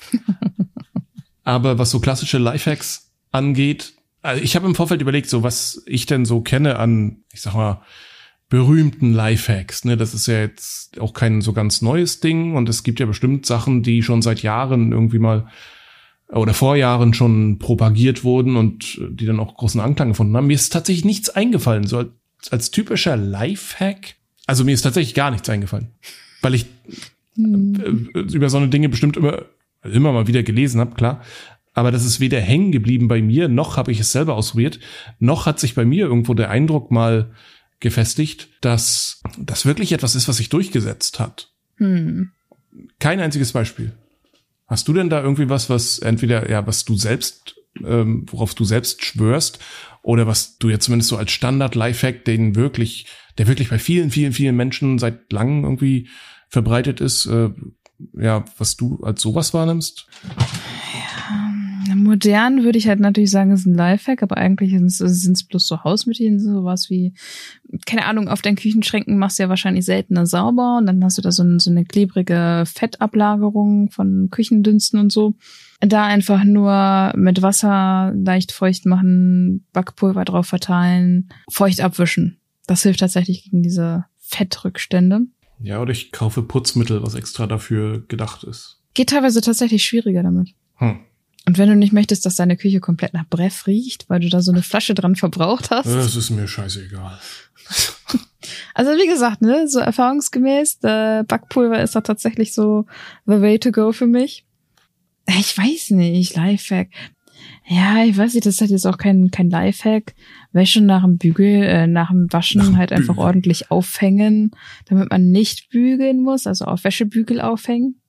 Aber was so klassische Lifehacks angeht, also ich habe im Vorfeld überlegt, so was ich denn so kenne an, ich sag mal, berühmten Lifehacks, ne? Das ist ja jetzt auch kein so ganz neues Ding und es gibt ja bestimmt Sachen, die schon seit Jahren irgendwie mal oder vor Jahren schon propagiert wurden und die dann auch großen Anklang gefunden haben. Mir ist tatsächlich nichts eingefallen, so als, als typischer Lifehack. Also mir ist tatsächlich gar nichts eingefallen, weil ich hm. äh, über so eine Dinge bestimmt immer immer mal wieder gelesen habe, klar. Aber das ist weder hängen geblieben bei mir, noch habe ich es selber ausprobiert, noch hat sich bei mir irgendwo der Eindruck mal gefestigt, dass das wirklich etwas ist, was sich durchgesetzt hat. Hm. Kein einziges Beispiel. Hast du denn da irgendwie was, was entweder, ja, was du selbst, ähm, worauf du selbst schwörst, oder was du jetzt zumindest so als Standard-Lifehack, den wirklich, der wirklich bei vielen, vielen, vielen Menschen seit langem irgendwie verbreitet ist, äh, ja, was du als sowas wahrnimmst? Ja, modern würde ich halt natürlich sagen, ist ein Lifehack, aber eigentlich sind es bloß so Hausmittel, sowas wie, keine Ahnung, auf deinen Küchenschränken machst du ja wahrscheinlich seltener sauber und dann hast du da so, ein, so eine klebrige Fettablagerung von Küchendünsten und so. Da einfach nur mit Wasser leicht feucht machen, Backpulver drauf verteilen, feucht abwischen. Das hilft tatsächlich gegen diese Fettrückstände. Ja, oder ich kaufe Putzmittel, was extra dafür gedacht ist. Geht teilweise tatsächlich schwieriger damit. Hm. Und wenn du nicht möchtest, dass deine Küche komplett nach Breff riecht, weil du da so eine Flasche dran verbraucht hast. Das ist mir scheißegal. Also wie gesagt, ne, so erfahrungsgemäß, äh, Backpulver ist da tatsächlich so the way to go für mich. Ich weiß nicht, Lifehack. Ja, ich weiß nicht, das ist halt jetzt auch kein kein Lifehack. Wäsche nach dem Bügel, äh, nach dem Waschen nach halt einfach Bügel. Ordentlich aufhängen, damit man nicht bügeln muss, also auf Wäschebügel aufhängen.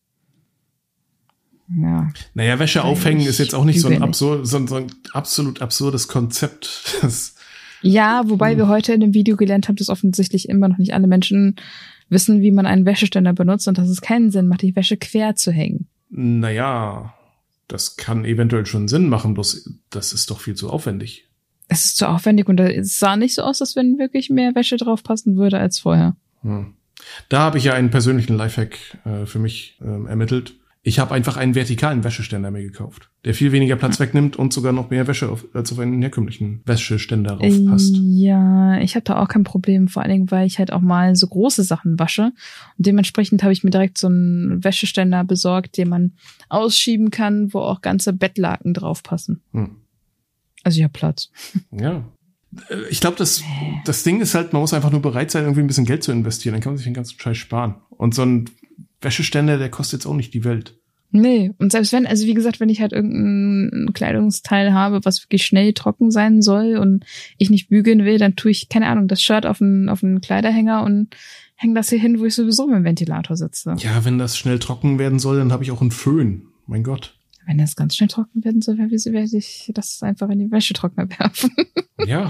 Ja. Naja, Wäsche aufhängen ist jetzt auch nicht so ein, absurd, so, ein, so ein absolut absurdes Konzept. Das ja, wobei hm. wir heute in dem Video gelernt haben, dass offensichtlich immer noch nicht alle Menschen wissen, wie man einen Wäscheständer benutzt und dass es keinen Sinn macht, die Wäsche quer zu hängen. Naja, das kann eventuell schon Sinn machen, bloß das ist doch viel zu aufwendig. Es ist zu aufwendig und es sah nicht so aus, als wenn wirklich mehr Wäsche drauf passen würde als vorher. Hm. Da habe ich ja einen persönlichen Lifehack äh, für mich äh, ermittelt. Ich habe einfach einen vertikalen Wäscheständer mir gekauft, der viel weniger Platz wegnimmt und sogar noch mehr Wäsche auf, als auf einen herkömmlichen Wäscheständer raufpasst. Ja, ich habe da auch kein Problem, vor allen Dingen, weil ich halt auch mal so große Sachen wasche. Und dementsprechend habe ich mir direkt so einen Wäscheständer besorgt, den man ausschieben kann, wo auch ganze Bettlaken draufpassen. Hm. Also ich habe Platz. Ja. Ich glaube, das, das Ding ist halt, man muss einfach nur bereit sein, irgendwie ein bisschen Geld zu investieren. Dann kann man sich den ganzen Scheiß sparen. Und so ein Wäscheständer, der kostet jetzt auch nicht die Welt. Nee, und selbst wenn, also wie gesagt, wenn ich halt irgendein Kleidungsteil habe, was wirklich schnell trocken sein soll und ich nicht bügeln will, dann tue ich, keine Ahnung, das Shirt auf einen, auf einen Kleiderhänger und hänge das hier hin, wo ich sowieso mit dem Ventilator sitze. Ja, wenn das schnell trocken werden soll, dann habe ich auch einen Föhn. Mein Gott. Wenn das ganz schnell trocken werden soll, wieso werde ich das einfach in die Wäschetrockner werfen? Ja.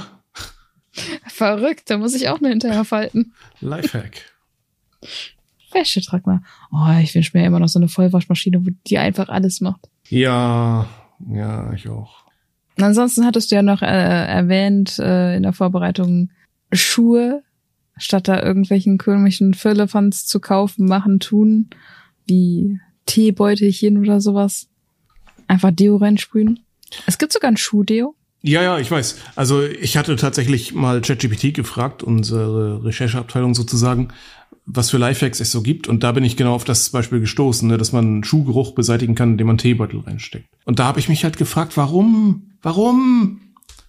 Verrückt, da muss ich auch nur hinterher falten. Lifehack. Wäschetrockner. Oh, ich wünsche mir immer noch so eine Vollwaschmaschine, wo die einfach alles macht. Ja, ja, ich auch. Und ansonsten hattest du ja noch äh, erwähnt äh, in der Vorbereitung Schuhe, statt da irgendwelchen komischen Firlefanz zu kaufen, machen, tun, wie Teebeutelchen oder sowas. Einfach Deo reinsprühen. Es gibt sogar ein Schuhdeo. Ja, ja, ich weiß. Also ich hatte tatsächlich mal ChatGPT gefragt, unsere Rechercheabteilung sozusagen, was für Lifehacks es so gibt. Und da bin ich genau auf das Beispiel gestoßen, ne, dass man Schuhgeruch beseitigen kann, indem man Teebeutel reinsteckt. Und da habe ich mich halt gefragt, warum? Warum?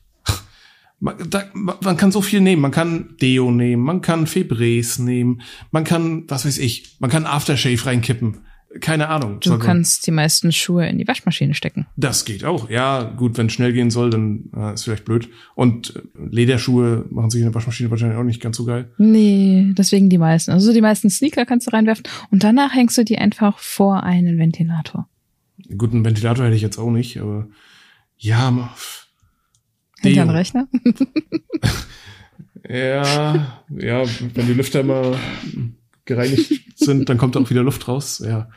Man, da, man kann so viel nehmen. Man kann Deo nehmen, man kann Febreze nehmen, man kann, was weiß ich, man kann Aftershave reinkippen. Keine Ahnung. Du kannst die meisten Schuhe in die Waschmaschine stecken. Das geht auch. Ja, gut, wenn es schnell gehen soll, dann äh, ist vielleicht blöd. Und Lederschuhe machen sich in der Waschmaschine wahrscheinlich auch nicht ganz so geil. Nee, deswegen die meisten. Also die meisten Sneaker kannst du reinwerfen und danach hängst du die einfach vor einen Ventilator. Gut, einen Ventilator hätte ich jetzt auch nicht, aber ja. Hinter einen Rechner? ja, ja, wenn die Lüfter mal gereinigt sind, dann kommt auch wieder Luft raus, ja.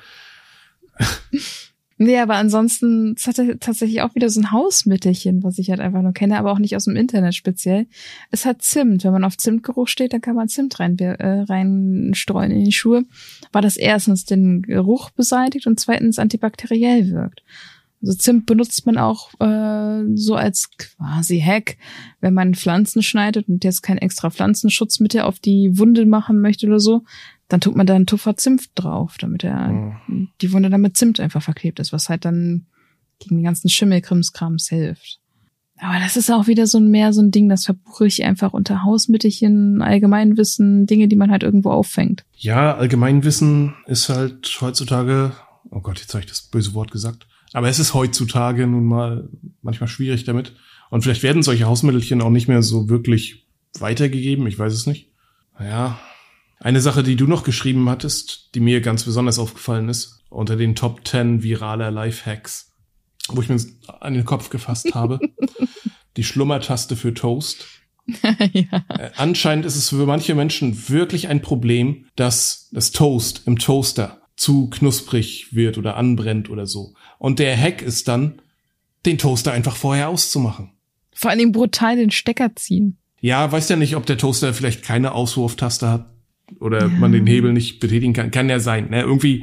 Nee, aber ansonsten ist das tatsächlich auch wieder so ein Hausmittelchen, was ich halt einfach nur kenne, aber auch nicht aus dem Internet speziell. Es hat Zimt. Wenn man auf Zimtgeruch steht, dann kann man Zimt rein, äh, reinstreuen in die Schuhe, weil das erstens den Geruch beseitigt und zweitens antibakteriell wirkt. Also Zimt benutzt man auch äh, so als quasi Hack, wenn man Pflanzen schneidet und jetzt kein extra Pflanzenschutzmittel auf die Wunde machen möchte oder so, dann tut man da einen Tupfer Zimt drauf, damit er mhm. die Wunde dann mit Zimt einfach verklebt ist, was halt dann gegen den ganzen Schimmelkrimskrams hilft. Aber das ist auch wieder so ein mehr so ein Ding, das verbuche ich einfach unter Hausmittelchen, Allgemeinwissen, Dinge, die man halt irgendwo auffängt. Ja, Allgemeinwissen ist halt heutzutage, oh Gott, jetzt habe ich das böse Wort gesagt, aber es ist heutzutage nun mal manchmal schwierig damit. Und vielleicht werden solche Hausmittelchen auch nicht mehr so wirklich weitergegeben, ich weiß es nicht. Naja, eine Sache, die du noch geschrieben hattest, die mir ganz besonders aufgefallen ist, unter den Top zehn viraler Lifehacks, wo ich mir an den Kopf gefasst habe, die Schlummertaste für Toast. Ja. Äh, anscheinend ist es für manche Menschen wirklich ein Problem, dass das Toast im Toaster zu knusprig wird oder anbrennt oder so. Und der Hack ist dann, den Toaster einfach vorher auszumachen. Vor allem brutal den Stecker ziehen. Ja, weiß ja nicht, ob der Toaster vielleicht keine Auswurftaste hat oder ja. man den Hebel nicht betätigen kann. Kann ja sein. Ne? Irgendwie,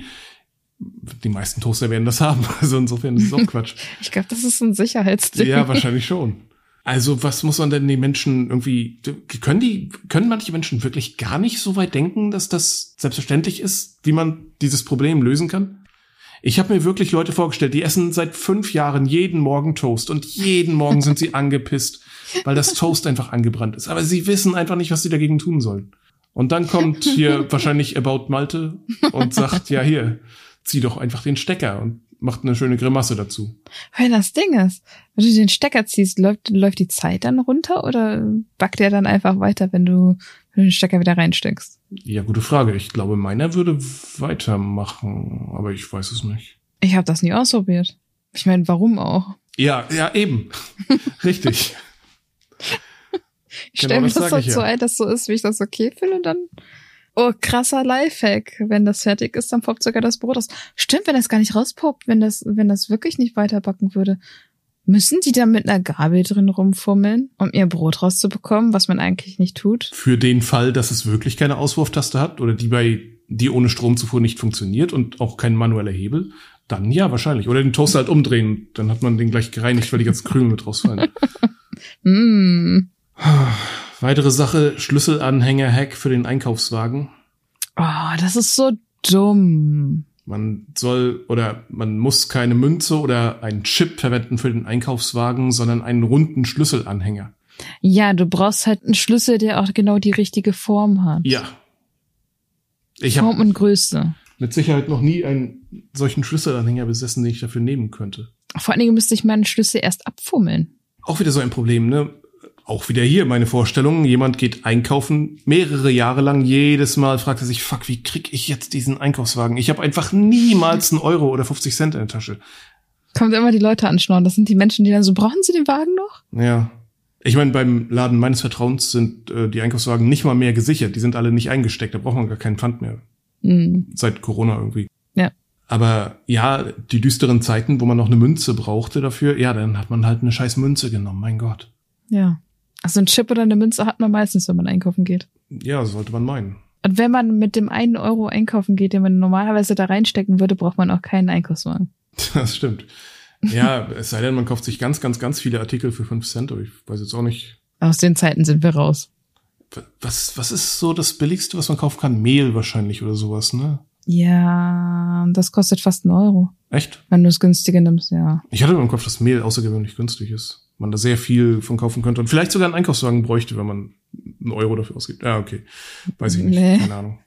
die meisten Toaster werden das haben. Also insofern ist es auch Quatsch. Ich glaube, das ist ein Sicherheitsding. Ja, wahrscheinlich schon. Also was muss man denn den Menschen irgendwie, können die, können manche Menschen wirklich gar nicht so weit denken, dass das selbstverständlich ist, wie man dieses Problem lösen kann? Ich habe mir wirklich Leute vorgestellt, die essen seit fünf Jahren jeden Morgen Toast und jeden Morgen sind sie angepisst, weil das Toast einfach angebrannt ist. Aber sie wissen einfach nicht, was sie dagegen tun sollen. Und dann kommt hier wahrscheinlich About Malte und sagt, ja hier, zieh doch einfach den Stecker und macht eine schöne Grimasse dazu. Weil das Ding ist, wenn du den Stecker ziehst, läuft, läuft die Zeit dann runter oder backt der dann einfach weiter, wenn du, wenn du den Stecker wieder reinsteckst? Ja, gute Frage. Ich glaube, meiner würde weitermachen, aber ich weiß es nicht. Ich habe das nie ausprobiert. Ich meine, warum auch? Ja, ja, eben. Richtig. Ich stelle mir das halt so ein, dass so ist, wie ich das okay finde und dann oh, krasser Lifehack. Wenn das fertig ist, dann poppt sogar das Brot aus. Stimmt, wenn das gar nicht rauspoppt, wenn das, wenn das wirklich nicht weiterbacken würde. Müssen die da mit einer Gabel drin rumfummeln, um ihr Brot rauszubekommen, was man eigentlich nicht tut? Für den Fall, dass es wirklich keine Auswurftaste hat oder die bei, die ohne Stromzufuhr nicht funktioniert und auch kein manueller Hebel, dann ja, wahrscheinlich. Oder den Toaster halt umdrehen, dann hat man den gleich gereinigt, weil die ganzen Krümel mit rausfallen. mm. Weitere Sache, Schlüsselanhänger-Hack für den Einkaufswagen. Oh, das ist so dumm. Man soll oder man muss keine Münze oder einen Chip verwenden für den Einkaufswagen, sondern einen runden Schlüsselanhänger. Ja, du brauchst halt einen Schlüssel, der auch genau die richtige Form hat. Ja. Ich Form und Größe. Mit Sicherheit noch nie einen solchen Schlüsselanhänger besessen, den ich dafür nehmen könnte. Vor allen Dingen müsste ich meinen Schlüssel erst abfummeln. Auch wieder so ein Problem, ne? Auch wieder hier meine Vorstellung, jemand geht einkaufen, mehrere Jahre lang, jedes Mal fragt er sich, fuck, wie krieg ich jetzt diesen Einkaufswagen? Ich habe einfach niemals einen Euro oder fünfzig Cent in der Tasche. Kommt immer die Leute anschnorren, das sind die Menschen, die dann so, brauchen sie den Wagen noch? Ja. Ich meine, beim Laden meines Vertrauens sind äh, die Einkaufswagen nicht mal mehr gesichert, die sind alle nicht eingesteckt, da braucht man gar keinen Pfand mehr. Mhm. Seit Corona irgendwie. Ja. Aber ja, die düsteren Zeiten, wo man noch eine Münze brauchte dafür, ja, dann hat man halt eine scheiß Münze genommen, mein Gott. Ja. Also ein Chip oder eine Münze hat man meistens, wenn man einkaufen geht. Ja, sollte man meinen. Und wenn man mit dem einen Euro einkaufen geht, den man normalerweise da reinstecken würde, braucht man auch keinen Einkaufswagen. Das stimmt. Ja, es sei denn, man kauft sich ganz, ganz, ganz viele Artikel für fünf Cent, aber ich weiß jetzt auch nicht. Aus den Zeiten sind wir raus. Was, was ist so das Billigste, was man kaufen kann? Mehl wahrscheinlich oder sowas, ne? Ja, das kostet fast einen Euro. Echt? Wenn du es günstiger nimmst, ja. Ich hatte im Kopf, dass Mehl außergewöhnlich günstig ist. Man da sehr viel von kaufen könnte und vielleicht sogar einen Einkaufswagen bräuchte, wenn man einen Euro dafür ausgibt. Ja, okay. Weiß ich nicht. Nee. Keine Ahnung.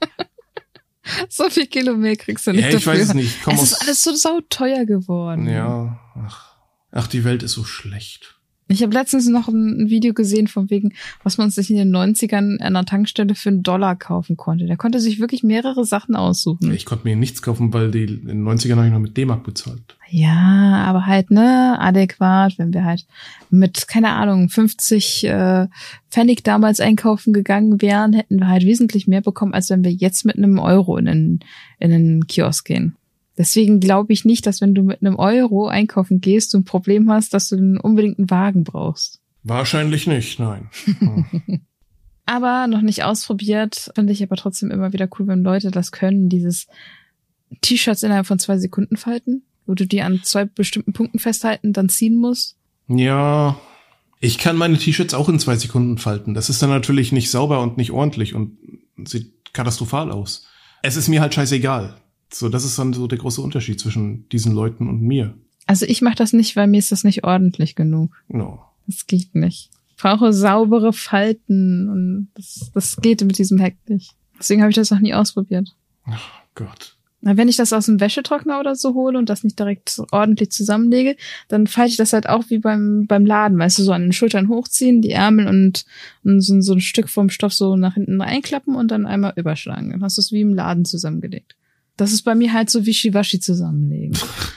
So viel Kilo Mehl kriegst du nicht ja, ich dafür. weiß es nicht. Komm es aus ist alles so sauteuer geworden. Ja, ach. Ach, die Welt ist so schlecht. Ich habe letztens noch ein Video gesehen von wegen, was man sich in den neunzigern an einer Tankstelle für einen Dollar kaufen konnte. Der konnte sich wirklich mehrere Sachen aussuchen. Ich konnte mir nichts kaufen, weil die in den neunzigern habe ich noch mit D-Mark bezahlt. Ja, aber halt, ne, adäquat, wenn wir halt mit, keine Ahnung, fünfzig äh, Pfennig damals einkaufen gegangen wären, hätten wir halt wesentlich mehr bekommen, als wenn wir jetzt mit einem Euro in den, in den Kiosk gehen. Deswegen glaube ich nicht, dass wenn du mit einem Euro einkaufen gehst, du ein Problem hast, dass du unbedingt einen Wagen brauchst. Wahrscheinlich nicht, nein. Hm. Aber noch nicht ausprobiert, finde ich aber trotzdem immer wieder cool, wenn Leute das können, dieses T-Shirts innerhalb von zwei Sekunden falten. wo du die an zwei bestimmten Punkten festhalten, dann ziehen musst. Ja, ich kann meine T-Shirts auch in zwei Sekunden falten. Das ist dann natürlich nicht sauber und nicht ordentlich und sieht katastrophal aus. Es ist mir halt scheißegal. So, das ist dann so der große Unterschied zwischen diesen Leuten und mir. Also ich mache das nicht, weil mir ist das nicht ordentlich genug. No. Das geht nicht. Ich brauche saubere Falten und das, das geht mit diesem Hack nicht. Deswegen habe ich das noch nie ausprobiert. Oh Gott. Na, wenn ich das aus dem Wäschetrockner oder so hole und das nicht direkt ordentlich zusammenlege, dann falte ich das halt auch wie beim beim Laden, weißt du, so an den Schultern hochziehen, die Ärmel und, und so, so ein Stück vom Stoff so nach hinten einklappen und dann einmal überschlagen. Dann hast du es wie im Laden zusammengelegt. Das ist bei mir halt so Wischiwaschi zusammenlegen.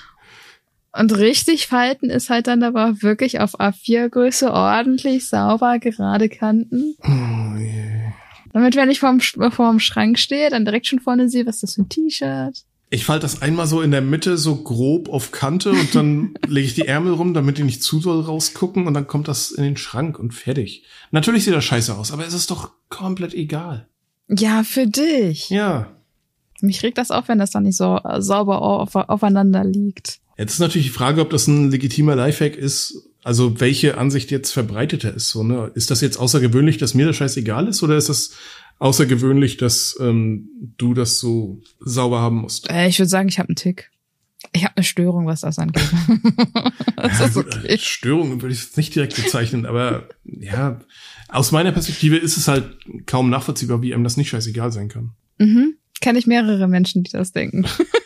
Und richtig falten ist halt dann aber wirklich auf A vier Größe ordentlich sauber, gerade Kanten. Oh je. Damit, wenn ich vorm, vorm Schrank stehe, dann direkt schon vorne sehe, was ist das für ein T-Shirt. Ich falte das einmal so in der Mitte so grob auf Kante und dann lege ich die Ärmel rum, damit die nicht zu doll rausgucken und dann kommt das in den Schrank und fertig. Natürlich sieht das scheiße aus, aber es ist doch komplett egal. Ja, für dich. Ja. Mich regt das auf, wenn das dann nicht so sauber auf, aufeinander liegt. Jetzt ist natürlich die Frage, ob das ein legitimer Lifehack ist, also welche Ansicht jetzt verbreiteter ist. So, ne? Ist das jetzt außergewöhnlich, dass mir das scheißegal ist, oder ist das außergewöhnlich, dass ähm, du das so sauber haben musst? Äh, ich würde sagen, ich habe einen Tick. Ich habe eine Störung, was das angeht. Das ja, ist gut, okay. Störung würde ich jetzt nicht direkt bezeichnen, aber ja, aus meiner Perspektive ist es halt kaum nachvollziehbar, wie einem das nicht scheißegal sein kann. Mhm. Kenne ich mehrere Menschen, die das denken.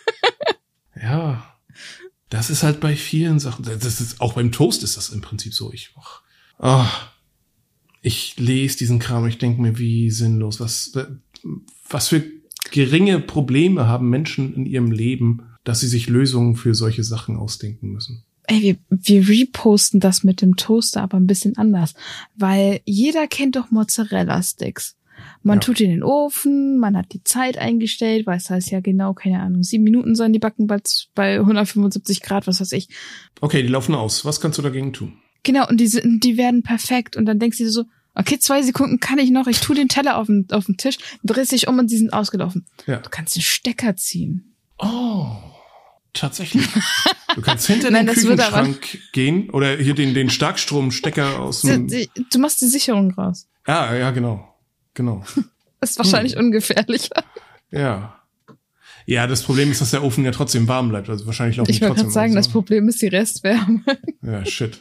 Ja. Das ist halt bei vielen Sachen, das ist, auch beim Toast ist das im Prinzip so. Ich, oh, ich lese diesen Kram und ich denke mir, wie sinnlos, was, was für geringe Probleme haben Menschen in ihrem Leben, dass sie sich Lösungen für solche Sachen ausdenken müssen. Ey, wir, wir reposten das mit dem Toaster aber ein bisschen anders, weil jeder kennt doch Mozzarella-Sticks. Man ja. tut in den Ofen, man hat die Zeit eingestellt, weil es heißt ja genau, keine Ahnung, sieben Minuten sollen die backen bei, bei hundertfünfundsiebzig Grad, was weiß ich. Okay, die laufen aus. Was kannst du dagegen tun? Genau, und die, sind, die werden perfekt. Und dann denkst du dir so, okay, zwei Sekunden kann ich noch, ich tue den Teller auf den, auf den Tisch, drehst dich um und die sind ausgelaufen. Ja. Du kannst den Stecker ziehen. Oh, tatsächlich. Du kannst hinter Nein, den Küchenschrank gehen oder hier den, den Starkstromstecker aus dem... Du machst die Sicherung raus. Ja, ja, genau. Genau. Das ist wahrscheinlich hm. ungefährlicher. Ja. Ja, das Problem ist, dass der Ofen ja trotzdem warm bleibt. Also wahrscheinlich laufen die trotzdem. Ich wollte gerade sagen, aus, das Problem ist die Restwärme. Ja, shit.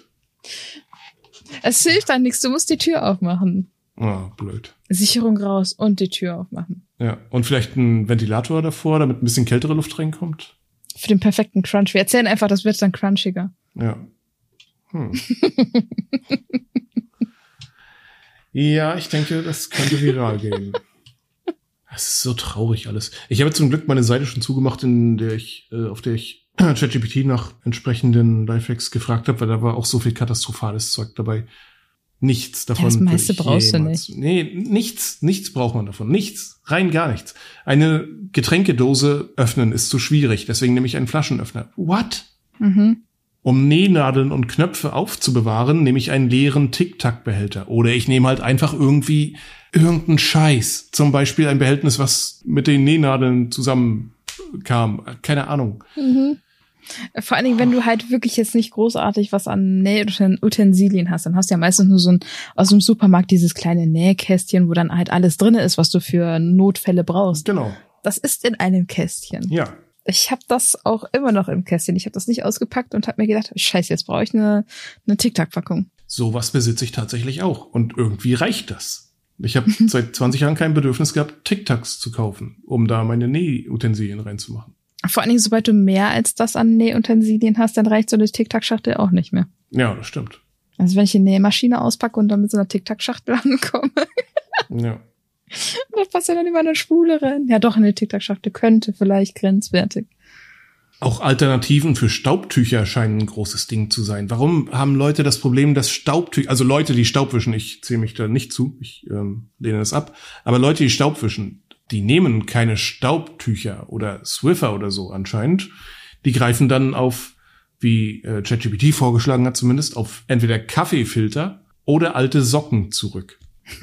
Es hilft dann nichts, du musst die Tür aufmachen. Oh, blöd. Sicherung raus und die Tür aufmachen. Ja, und vielleicht ein Ventilator davor, damit ein bisschen kältere Luft reinkommt. Für den perfekten Crunch. Wir erzählen einfach, das wird dann crunchiger. Ja. Hm. Ja, ich denke, das könnte viral gehen. Das ist so traurig alles. Ich habe zum Glück meine Seite schon zugemacht, in der ich, äh, auf der ich ChatGPT nach entsprechenden Lifehacks gefragt habe, weil da war auch so viel katastrophales Zeug dabei. Nichts davon. Ja, das meiste brauchst jemals. du nicht. Nee, nichts, nichts braucht man davon. Nichts, rein gar nichts. Eine Getränkedose öffnen ist zu schwierig, deswegen nehme ich einen Flaschenöffner. What? Mhm. Um Nähnadeln und Knöpfe aufzubewahren, nehme ich einen leeren Tic-Tac-Behälter. Oder ich nehme halt einfach irgendwie irgendeinen Scheiß. Zum Beispiel ein Behältnis, was mit den Nähnadeln zusammenkam. Keine Ahnung. Mhm. Vor allen Dingen, wenn du halt wirklich jetzt nicht großartig was an Nähutensilien hast, dann hast du ja meistens nur so ein, aus dem Supermarkt dieses kleine Nähkästchen, wo dann halt alles drin ist, was du für Notfälle brauchst. Genau. Das ist in einem Kästchen. Ja. Ich habe das auch immer noch im Kästchen. Ich habe das nicht ausgepackt und habe mir gedacht, scheiße, jetzt brauche ich eine, eine Tic-Tac-Packung. Sowas besitze ich tatsächlich auch. Und irgendwie reicht das. Ich habe seit zwanzig Jahren kein Bedürfnis gehabt, Tic-Tacs zu kaufen, um da meine Nähutensilien reinzumachen. Vor allen Dingen, sobald du mehr als das an Nähutensilien hast, dann reicht so eine Tic-Tac-Schachtel auch nicht mehr. Ja, das stimmt. Also wenn ich die Nähmaschine auspacke und dann mit so einer Tic-Tac-Schachtel ankomme. Ja. Das passt ja dann über eine Spule rein. Ja, doch, eine Tic-Tac-Schachtel könnte vielleicht grenzwertig. Auch Alternativen für Staubtücher scheinen ein großes Ding zu sein. Warum haben Leute das Problem, dass Staubtücher, also Leute, die Staub wischen, ich zähle mich da nicht zu, ich ähm, lehne das ab, aber Leute, die Staub wischen, die nehmen keine Staubtücher oder Swiffer oder so anscheinend. Die greifen dann auf, wie äh, ChatGPT vorgeschlagen hat zumindest, auf entweder Kaffeefilter oder alte Socken zurück.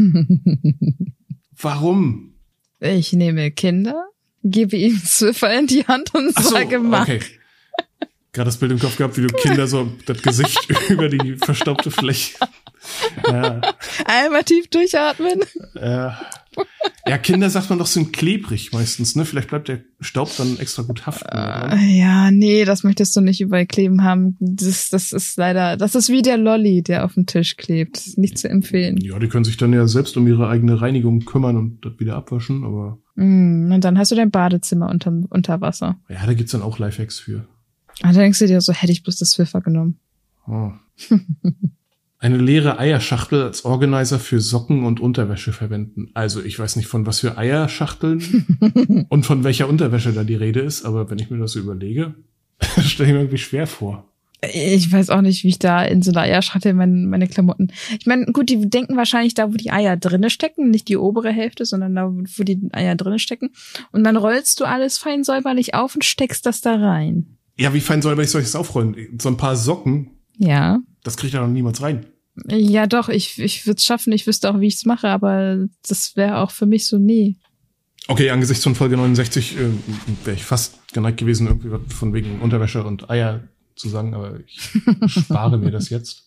Warum? Ich nehme Kinder, gebe ihnen Swiffer in die Hand und Ach so, sage, mach. Okay. gerade das Bild im Kopf gehabt, wie du Kinder so das Gesicht über die verstaubte Fläche. Ja. Einmal tief durchatmen. Ja. Ja, Kinder, sagt man doch, sind klebrig meistens, ne? Vielleicht bleibt der Staub dann extra gut haften. Uh, ja, nee, das möchtest du nicht überall kleben haben. Das, das ist leider, das ist wie der Lolli, der auf dem Tisch klebt. Das ist nicht zu empfehlen. Ja, die können sich dann ja selbst um ihre eigene Reinigung kümmern und das wieder abwaschen, aber... Mm, und dann hast du dein Badezimmer unter, unter Wasser. Ja, da gibt's dann auch Lifehacks für. Ah, da denkst du dir so, hätte ich bloß das Swiffer genommen. Oh. Eine leere Eierschachtel als Organizer für Socken und Unterwäsche verwenden. Also ich weiß nicht, von was für Eierschachteln und von welcher Unterwäsche da die Rede ist, aber wenn ich mir das so überlege, stelle ich mir irgendwie schwer vor. Ich weiß auch nicht, wie ich da in so einer Eierschachtel meine, meine Klamotten... Ich meine, gut, die denken wahrscheinlich da, wo die Eier drinne stecken, nicht die obere Hälfte, sondern da, wo die Eier drinne stecken. Und dann rollst du alles fein säuberlich auf und steckst das da rein. Ja, wie fein säuberlich soll ich das aufrollen? So ein paar Socken, ja, das kriegt ja noch niemals rein. Ja, doch, ich, ich würde es schaffen, ich wüsste auch, wie ich es mache, aber das wäre auch für mich so, nee. Okay, angesichts von Folge neunundsechzig äh, wäre ich fast geneigt gewesen, irgendwie was von wegen Unterwäsche und Eier zu sagen, aber ich spare mir das jetzt.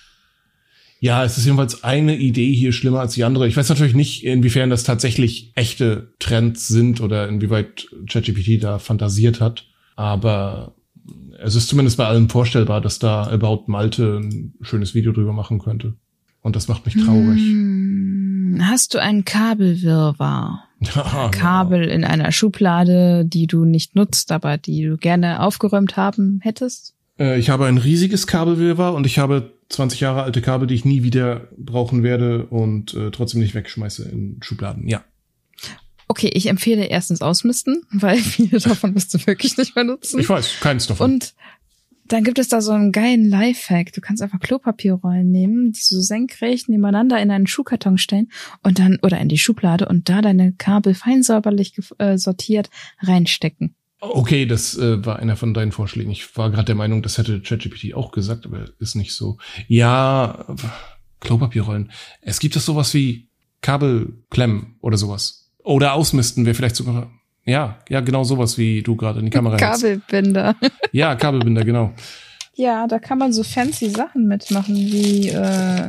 Ja, es ist jedenfalls eine Idee hier schlimmer als die andere. Ich weiß natürlich nicht, inwiefern das tatsächlich echte Trends sind oder inwieweit ChatGPT da fantasiert hat, aber es ist zumindest bei allen vorstellbar, dass da About Malte ein schönes Video drüber machen könnte. Und das macht mich traurig. Hm, hast du einen Kabelwirrwarr? Ja, Kabel ja. in einer Schublade, die du nicht nutzt, aber die du gerne aufgeräumt haben hättest? Äh, ich habe ein riesiges Kabelwirrwarr und ich habe zwanzig Jahre alte Kabel, die ich nie wieder brauchen werde und äh, trotzdem nicht wegschmeiße in Schubladen. Ja. Okay, ich empfehle erstens ausmisten, weil viele davon wirst du wirklich nicht mehr nutzen. Ich weiß, keins davon. Und dann gibt es da so einen geilen Lifehack. Du kannst einfach Klopapierrollen nehmen, die so senkrecht nebeneinander in einen Schuhkarton stellen und dann, oder in die Schublade und da deine Kabel fein säuberlich äh, sortiert reinstecken. Okay, das äh, war einer von deinen Vorschlägen. Ich war gerade der Meinung, das hätte ChatGPT auch gesagt, aber ist nicht so. Ja, Klopapierrollen. Es gibt es sowas wie Kabelklemmen oder sowas. Oder ausmisten wäre vielleicht sogar, ja, ja, genau sowas, wie du gerade in die Kamera hältst. Kabelbinder. Ja, Kabelbinder, genau. Ja, da kann man so fancy Sachen mitmachen, wie äh,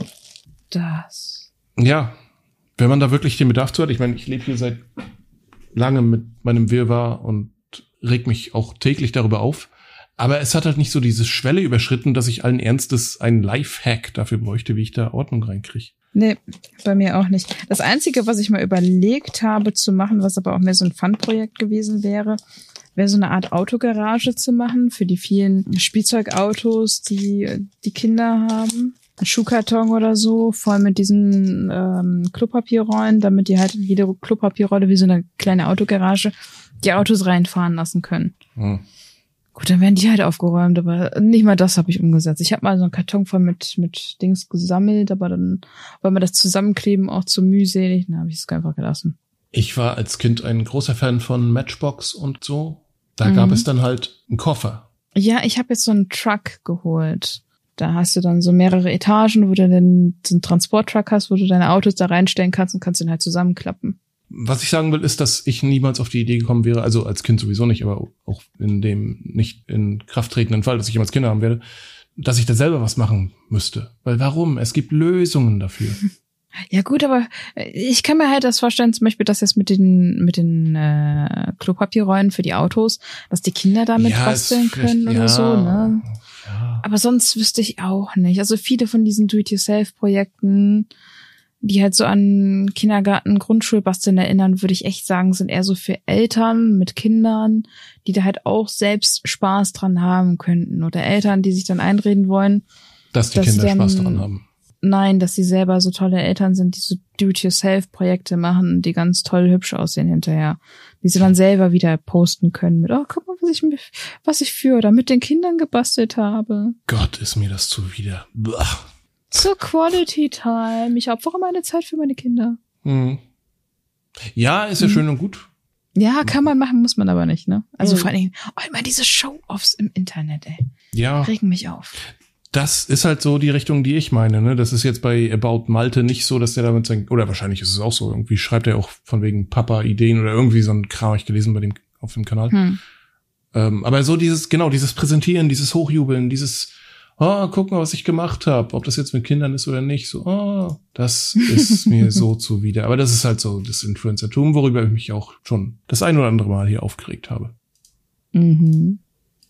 das. Ja, wenn man da wirklich den Bedarf zu hat. Ich meine, ich lebe hier seit langem mit meinem Wirrwarr und reg mich auch täglich darüber auf. Aber es hat halt nicht so diese Schwelle überschritten, dass ich allen Ernstes einen Lifehack dafür bräuchte, wie ich da Ordnung reinkriege. Nee, bei mir auch nicht. Das Einzige, was ich mal überlegt habe zu machen, was aber auch mehr so ein Fun-Projekt gewesen wäre, wäre so eine Art Autogarage zu machen für die vielen Spielzeugautos, die die Kinder haben. Ein Schuhkarton oder so, voll mit diesen ähm, Klopapierrollen, damit die halt jede Klopapierrolle wie so eine kleine Autogarage die Autos reinfahren lassen können. Hm. Gut, dann werden die halt aufgeräumt, aber nicht mal das habe ich umgesetzt. Ich habe mal so einen Karton voll mit mit Dings gesammelt, aber dann war mir das Zusammenkleben auch zu mühselig, dann habe ich es einfach gelassen. Ich war als Kind ein großer Fan von Matchbox und so. Da mhm. gab es dann halt einen Koffer. Ja, ich habe jetzt so einen Truck geholt. Da hast du dann so mehrere Etagen, wo du dann so einen Transporttruck hast, wo du deine Autos da reinstellen kannst und kannst den halt zusammenklappen. Was ich sagen will, ist, dass ich niemals auf die Idee gekommen wäre, also als Kind sowieso nicht, aber auch in dem nicht in Kraft tretenden Fall, dass ich jemals Kinder haben werde, dass ich da selber was machen müsste. Weil warum? Es gibt Lösungen dafür. Ja gut, aber ich kann mir halt das vorstellen, zum Beispiel, dass jetzt mit den mit den äh, Klopapierrollen für die Autos, dass die Kinder damit ja, basteln können oder ja, so, ne? Ja. Aber sonst wüsste ich auch nicht. Also viele von diesen Do-it-yourself-Projekten, die halt so an Kindergarten, Grundschulbasteln erinnern, würde ich echt sagen, sind eher so für Eltern mit Kindern, die da halt auch selbst Spaß dran haben könnten. Oder Eltern, die sich dann einreden wollen, dass die dass Kinder dann, Spaß daran haben. Nein, dass sie selber so tolle Eltern sind, die so Do-it-yourself-Projekte machen, die ganz toll hübsch aussehen hinterher. Die sie dann selber wieder posten können mit, oh, guck mal, was ich, was ich für oder mit den Kindern gebastelt habe. Gott, ist mir das zuwider. Blah. Zur Quality Time. Ich opfere meine Zeit für meine Kinder. Hm. Ja, ist ja hm. schön und gut. Ja, kann man machen, muss man aber nicht, ne? Also hm. vor allen Dingen, oh, immer diese Show-Offs im Internet, ey. Ja. Regen mich auf. Das ist halt so die Richtung, die ich meine, ne? Das ist jetzt bei About Malte nicht so, dass der damit sein, oder wahrscheinlich ist es auch so, irgendwie schreibt er auch von wegen Papa-Ideen oder irgendwie so ein Kram, hab ich gelesen bei dem, auf dem Kanal. Hm. Ähm, aber so dieses, genau, dieses Präsentieren, dieses Hochjubeln, dieses, oh, guck mal, was ich gemacht habe, ob das jetzt mit Kindern ist oder nicht, so, oh, das ist mir so zuwider. Aber das ist halt so das Influencertum, worüber ich mich auch schon das ein oder andere Mal hier aufgeregt habe. Mhm.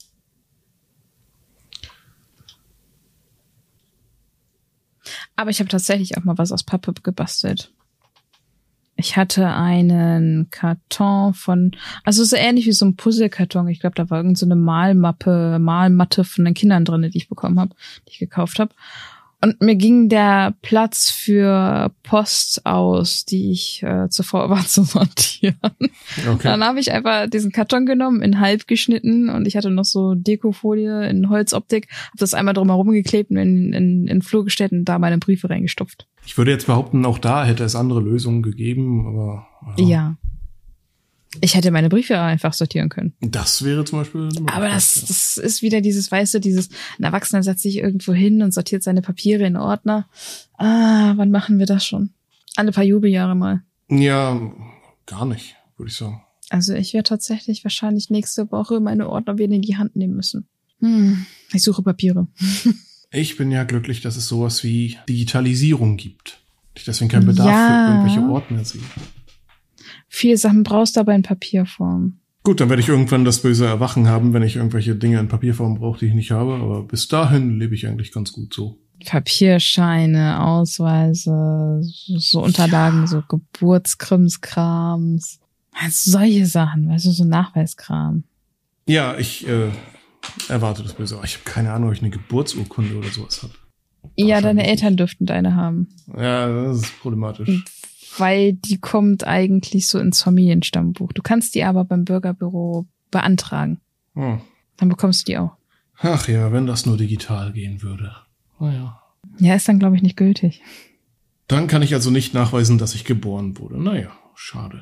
Aber ich habe tatsächlich auch mal was aus Pappe gebastelt. Ich hatte einen Karton von, also so ähnlich wie so ein Puzzlekarton. Ich glaube, da war irgend so eine Malmappe, Malmatte von den Kindern drin, die ich bekommen habe, die ich gekauft habe. Und mir ging der Platz für Post aus, die ich äh, zuvor war zu sortieren. Okay. Dann habe ich einfach diesen Karton genommen, in halb geschnitten und ich hatte noch so Dekofolie in Holzoptik, habe das einmal drumherum geklebt und in, in, in den Flur gestellt und da meine Briefe reingestopft. Ich würde jetzt behaupten, auch da hätte es andere Lösungen gegeben, aber... Ja. ja. Ich hätte meine Briefe einfach sortieren können. Das wäre zum Beispiel... Aber das, das ist wieder dieses, weißt du, dieses, ein Erwachsener setzt sich irgendwo hin und sortiert seine Papiere in Ordner. Ah, wann machen wir das schon? Alle paar Jubeljahre mal. Ja, gar nicht, würde ich sagen. Also ich werde tatsächlich wahrscheinlich nächste Woche meine Ordner wieder in die Hand nehmen müssen. Hm, ich suche Papiere. Ich bin ja glücklich, dass es sowas wie Digitalisierung gibt. Ich deswegen keinen Bedarf ja. für irgendwelche Ordner sehe. Viele Sachen brauchst du aber in Papierform. Gut, dann werde ich irgendwann das böse Erwachen haben, wenn ich irgendwelche Dinge in Papierform brauche, die ich nicht habe. Aber bis dahin lebe ich eigentlich ganz gut so. Papierscheine, Ausweise, so Unterlagen, ja. so Geburtskrimskrams. Also solche Sachen, weißt du, so Nachweiskram. Ja, ich äh, erwarte das böse. Ich habe keine Ahnung, ob ich eine Geburtsurkunde oder sowas habe. Ja, deine Eltern dürften deine haben. Ja, das ist problematisch. Weil die kommt eigentlich so ins Familienstammbuch. Du kannst die aber beim Bürgerbüro beantragen. Hm. Dann bekommst du die auch. Ach ja, wenn das nur digital gehen würde. Naja. Ja, ist dann, glaube ich, nicht gültig. Dann kann ich also nicht nachweisen, dass ich geboren wurde. Naja, schade.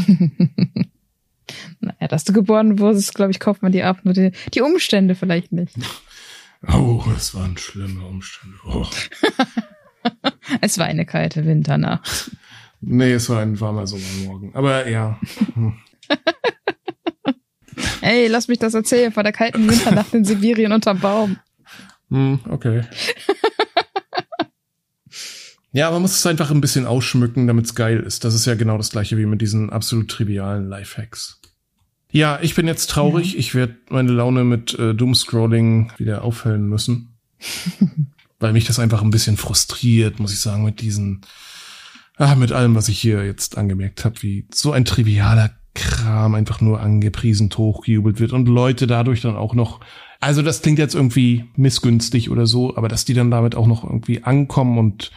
Naja, dass du geboren wurdest, glaube ich, kauft man die ab. Nur die, die Umstände vielleicht nicht. Oh, das waren schlimme Umstände. Oh. Es war eine kalte Winternacht. Nee, es war ein warmer Sommermorgen. Aber ja. Hm. Ey, lass mich das erzählen. Vor der kalten Winternacht in Sibirien unterm Baum. Hm, okay. Ja, man muss es einfach ein bisschen ausschmücken, damit es geil ist. Das ist ja genau das gleiche wie mit diesen absolut trivialen Lifehacks. Ja, ich bin jetzt traurig. Ja. Ich werde meine Laune mit äh, Doomscrolling wieder aufhellen müssen. Weil mich das einfach ein bisschen frustriert, muss ich sagen, mit diesen, ah, mit allem, was ich hier jetzt angemerkt habe, wie so ein trivialer Kram einfach nur angepriesen, hochgejubelt wird und Leute dadurch dann auch noch, also das klingt jetzt irgendwie missgünstig oder so, aber dass die dann damit auch noch irgendwie ankommen und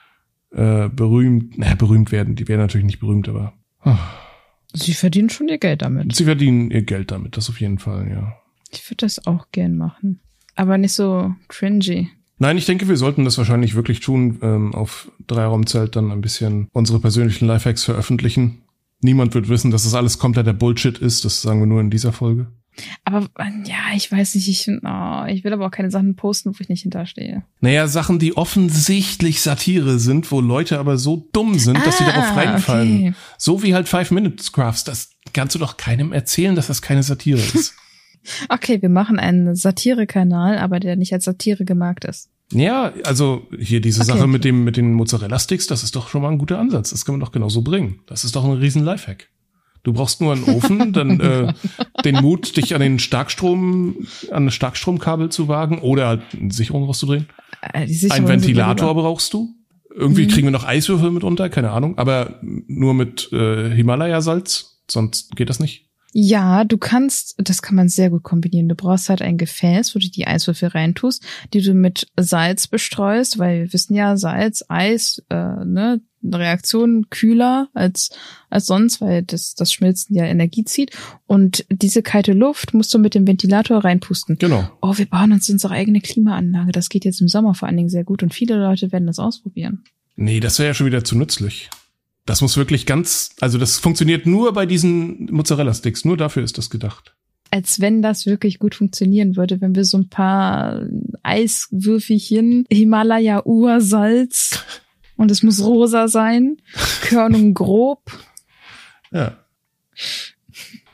äh, berühmt, naja, berühmt werden, die werden natürlich nicht berühmt, aber ah. Sie verdienen schon ihr Geld damit. Sie verdienen ihr Geld damit, das auf jeden Fall, ja. Ich würde das auch gern machen, aber nicht so cringy. Nein, ich denke, wir sollten das wahrscheinlich wirklich tun, ähm, auf Dreiraumzelt dann ein bisschen unsere persönlichen Lifehacks veröffentlichen. Niemand wird wissen, dass das alles kompletter Bullshit ist, das sagen wir nur in dieser Folge. Aber ja, ich weiß nicht, ich, oh, ich will aber auch keine Sachen posten, wo ich nicht hinterstehe. Naja, Sachen, die offensichtlich Satire sind, wo Leute aber so dumm sind, ah, dass sie darauf reinfallen. Okay. So wie halt Five-Minute-Crafts, das kannst du doch keinem erzählen, dass das keine Satire ist. Okay, wir machen einen Satire-Kanal, aber der nicht als Satire gemarkt ist. Ja, also hier diese okay, Sache okay. mit dem mit den Mozzarella-Sticks, das ist doch schon mal ein guter Ansatz. Das kann man doch genauso bringen. Das ist doch ein riesen Lifehack. Du brauchst nur einen Ofen, dann äh, den Mut, dich an den Starkstrom, an das Starkstromkabel zu wagen oder halt eine Sicherung rauszudrehen. Äh, ein Ventilator brauchst du. Irgendwie mhm. kriegen wir noch Eiswürfel mit unter, keine Ahnung, aber nur mit äh, Himalaya-Salz, sonst geht das nicht. Ja, du kannst, das kann man sehr gut kombinieren. Du brauchst halt ein Gefäß, wo du die Eiswürfel reintust, die du mit Salz bestreust, weil wir wissen ja, Salz, Eis, äh, ne, Reaktion kühler als als sonst, weil das das Schmilzen ja Energie zieht. Und diese kalte Luft musst du mit dem Ventilator reinpusten. Genau. Oh, wir bauen uns unsere eigene Klimaanlage. Das geht jetzt im Sommer vor allen Dingen sehr gut und viele Leute werden das ausprobieren. Nee, das wäre ja schon wieder zu nützlich. Das muss wirklich ganz, also das funktioniert nur bei diesen Mozzarella-Sticks. Nur dafür ist das gedacht. Als wenn das wirklich gut funktionieren würde, wenn wir so ein paar Eiswürfelchen, Himalaya-Ursalz und es muss rosa sein, Körnung grob. Ja.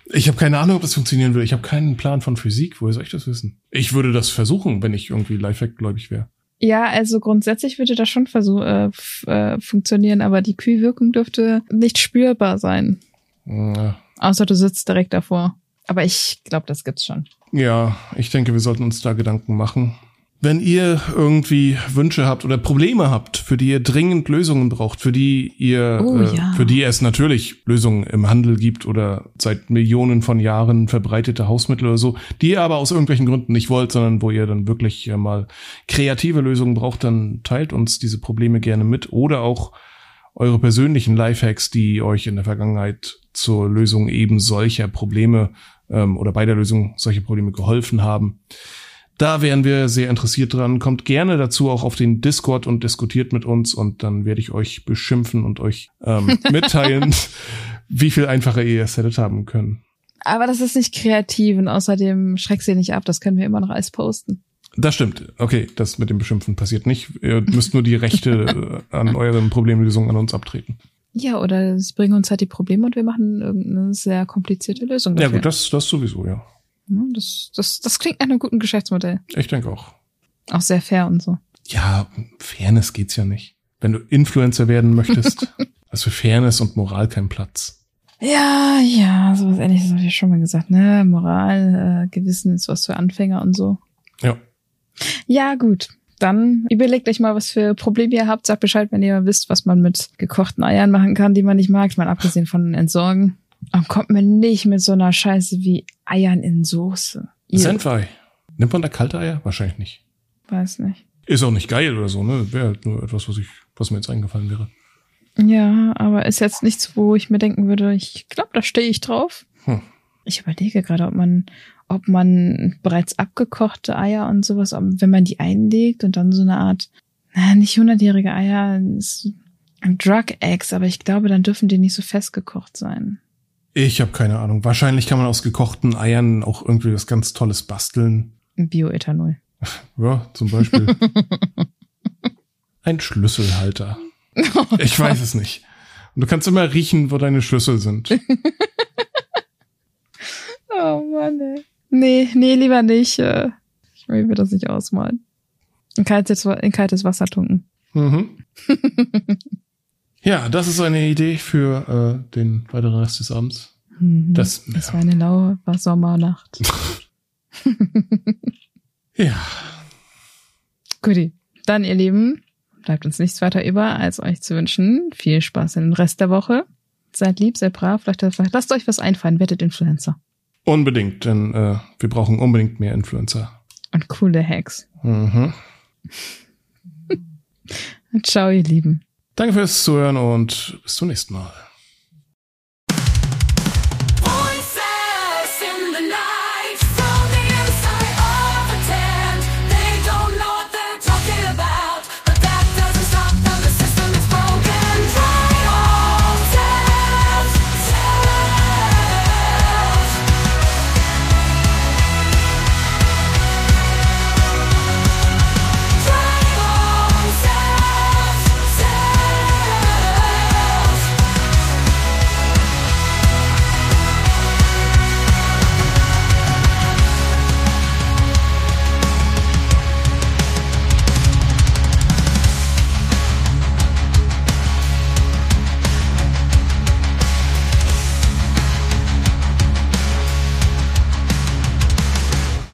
Ich habe keine Ahnung, ob das funktionieren würde. Ich habe keinen Plan von Physik. Woher soll ich das wissen? Ich würde das versuchen, wenn ich irgendwie Lifehack-gläubig wäre. Ja, also grundsätzlich würde das schon versuch, äh, f- äh, funktionieren, aber die Kühlwirkung dürfte nicht spürbar sein. Ja. Außer du sitzt direkt davor. Aber ich glaube, das gibt's schon. Ja, ich denke, wir sollten uns da Gedanken machen. Wenn ihr irgendwie Wünsche habt oder Probleme habt, für die ihr dringend Lösungen braucht, für die ihr, Oh, äh, ja. für die es natürlich Lösungen im Handel gibt oder seit Millionen von Jahren verbreitete Hausmittel oder so, die ihr aber aus irgendwelchen Gründen nicht wollt, sondern wo ihr dann wirklich äh, mal kreative Lösungen braucht, dann teilt uns diese Probleme gerne mit oder auch eure persönlichen Lifehacks, die euch in der Vergangenheit zur Lösung eben solcher Probleme ähm, oder bei der Lösung solcher Probleme geholfen haben. Da wären wir sehr interessiert dran. Kommt gerne dazu auch auf den Discord und diskutiert mit uns und dann werde ich euch beschimpfen und euch ähm, mitteilen, wie viel einfacher ihr es hättet haben können. Aber das ist nicht kreativ und außerdem schreckt sie nicht ab. Das können wir immer noch alles posten. Das stimmt. Okay, das mit dem Beschimpfen passiert nicht. Ihr müsst nur die Rechte äh, an euren Problemlösungen an uns abtreten. Ja, oder sie bringen uns halt die Probleme und wir machen irgendeine sehr komplizierte Lösung dafür. Ja gut, das, das sowieso, ja. Das, das, das klingt nach einem guten Geschäftsmodell. Ich denke auch. Auch sehr fair und so. Ja, Fairness geht's ja nicht. Wenn du Influencer werden möchtest, hast für Fairness und Moral keinen Platz. Ja, ja, sowas Ähnliches habe ich schon mal gesagt, ne? Moral, äh, Gewissen ist was für Anfänger und so. Ja. Ja, gut. Dann überlegt euch mal, was für Probleme ihr habt. Sagt Bescheid, wenn ihr wisst, was man mit gekochten Eiern machen kann, die man nicht mag. Mal abgesehen von Entsorgen. Und kommt mir nicht mit so einer Scheiße wie Eiern in Soße. Ihr- Senfei. Nimmt man da kalte Eier? Wahrscheinlich nicht. Weiß nicht. Ist auch nicht geil oder so, ne? Wäre halt nur etwas, was ich, was mir jetzt eingefallen wäre. Ja, aber ist jetzt nichts, wo ich mir denken würde, ich glaube, da stehe ich drauf. Hm. Ich überlege gerade, ob man, ob man bereits abgekochte Eier und sowas, ob, wenn man die einlegt und dann so eine Art, na, nicht hundertjährige Eier, ist ein Drug Eggs, aber ich glaube, dann dürfen die nicht so festgekocht sein. Ich habe keine Ahnung. Wahrscheinlich kann man aus gekochten Eiern auch irgendwie was ganz Tolles basteln. Bioethanol. Ja, zum Beispiel. Ein Schlüsselhalter. Ich weiß es nicht. Und du kannst immer riechen, wo deine Schlüssel sind. Oh Mann, ey. Nee, nee, lieber nicht. äh, Ich will mir das nicht ausmalen. In kaltes, in kaltes Wasser tunken. Mhm. Ja, das ist eine Idee für äh, den weiteren Rest des Abends. Mhm. Das, Das war eine laue Sommernacht. Ja. Guti. Dann, ihr Lieben, bleibt uns nichts weiter über, als euch zu wünschen. Viel Spaß in den Rest der Woche. Seid lieb, seid brav. Vielleicht, vielleicht lasst euch was einfallen. Werdet Influencer. Unbedingt, denn äh, wir brauchen unbedingt mehr Influencer. Und coole Hacks. Mhm. Ciao, ihr Lieben. Danke fürs Zuhören und bis zum nächsten Mal.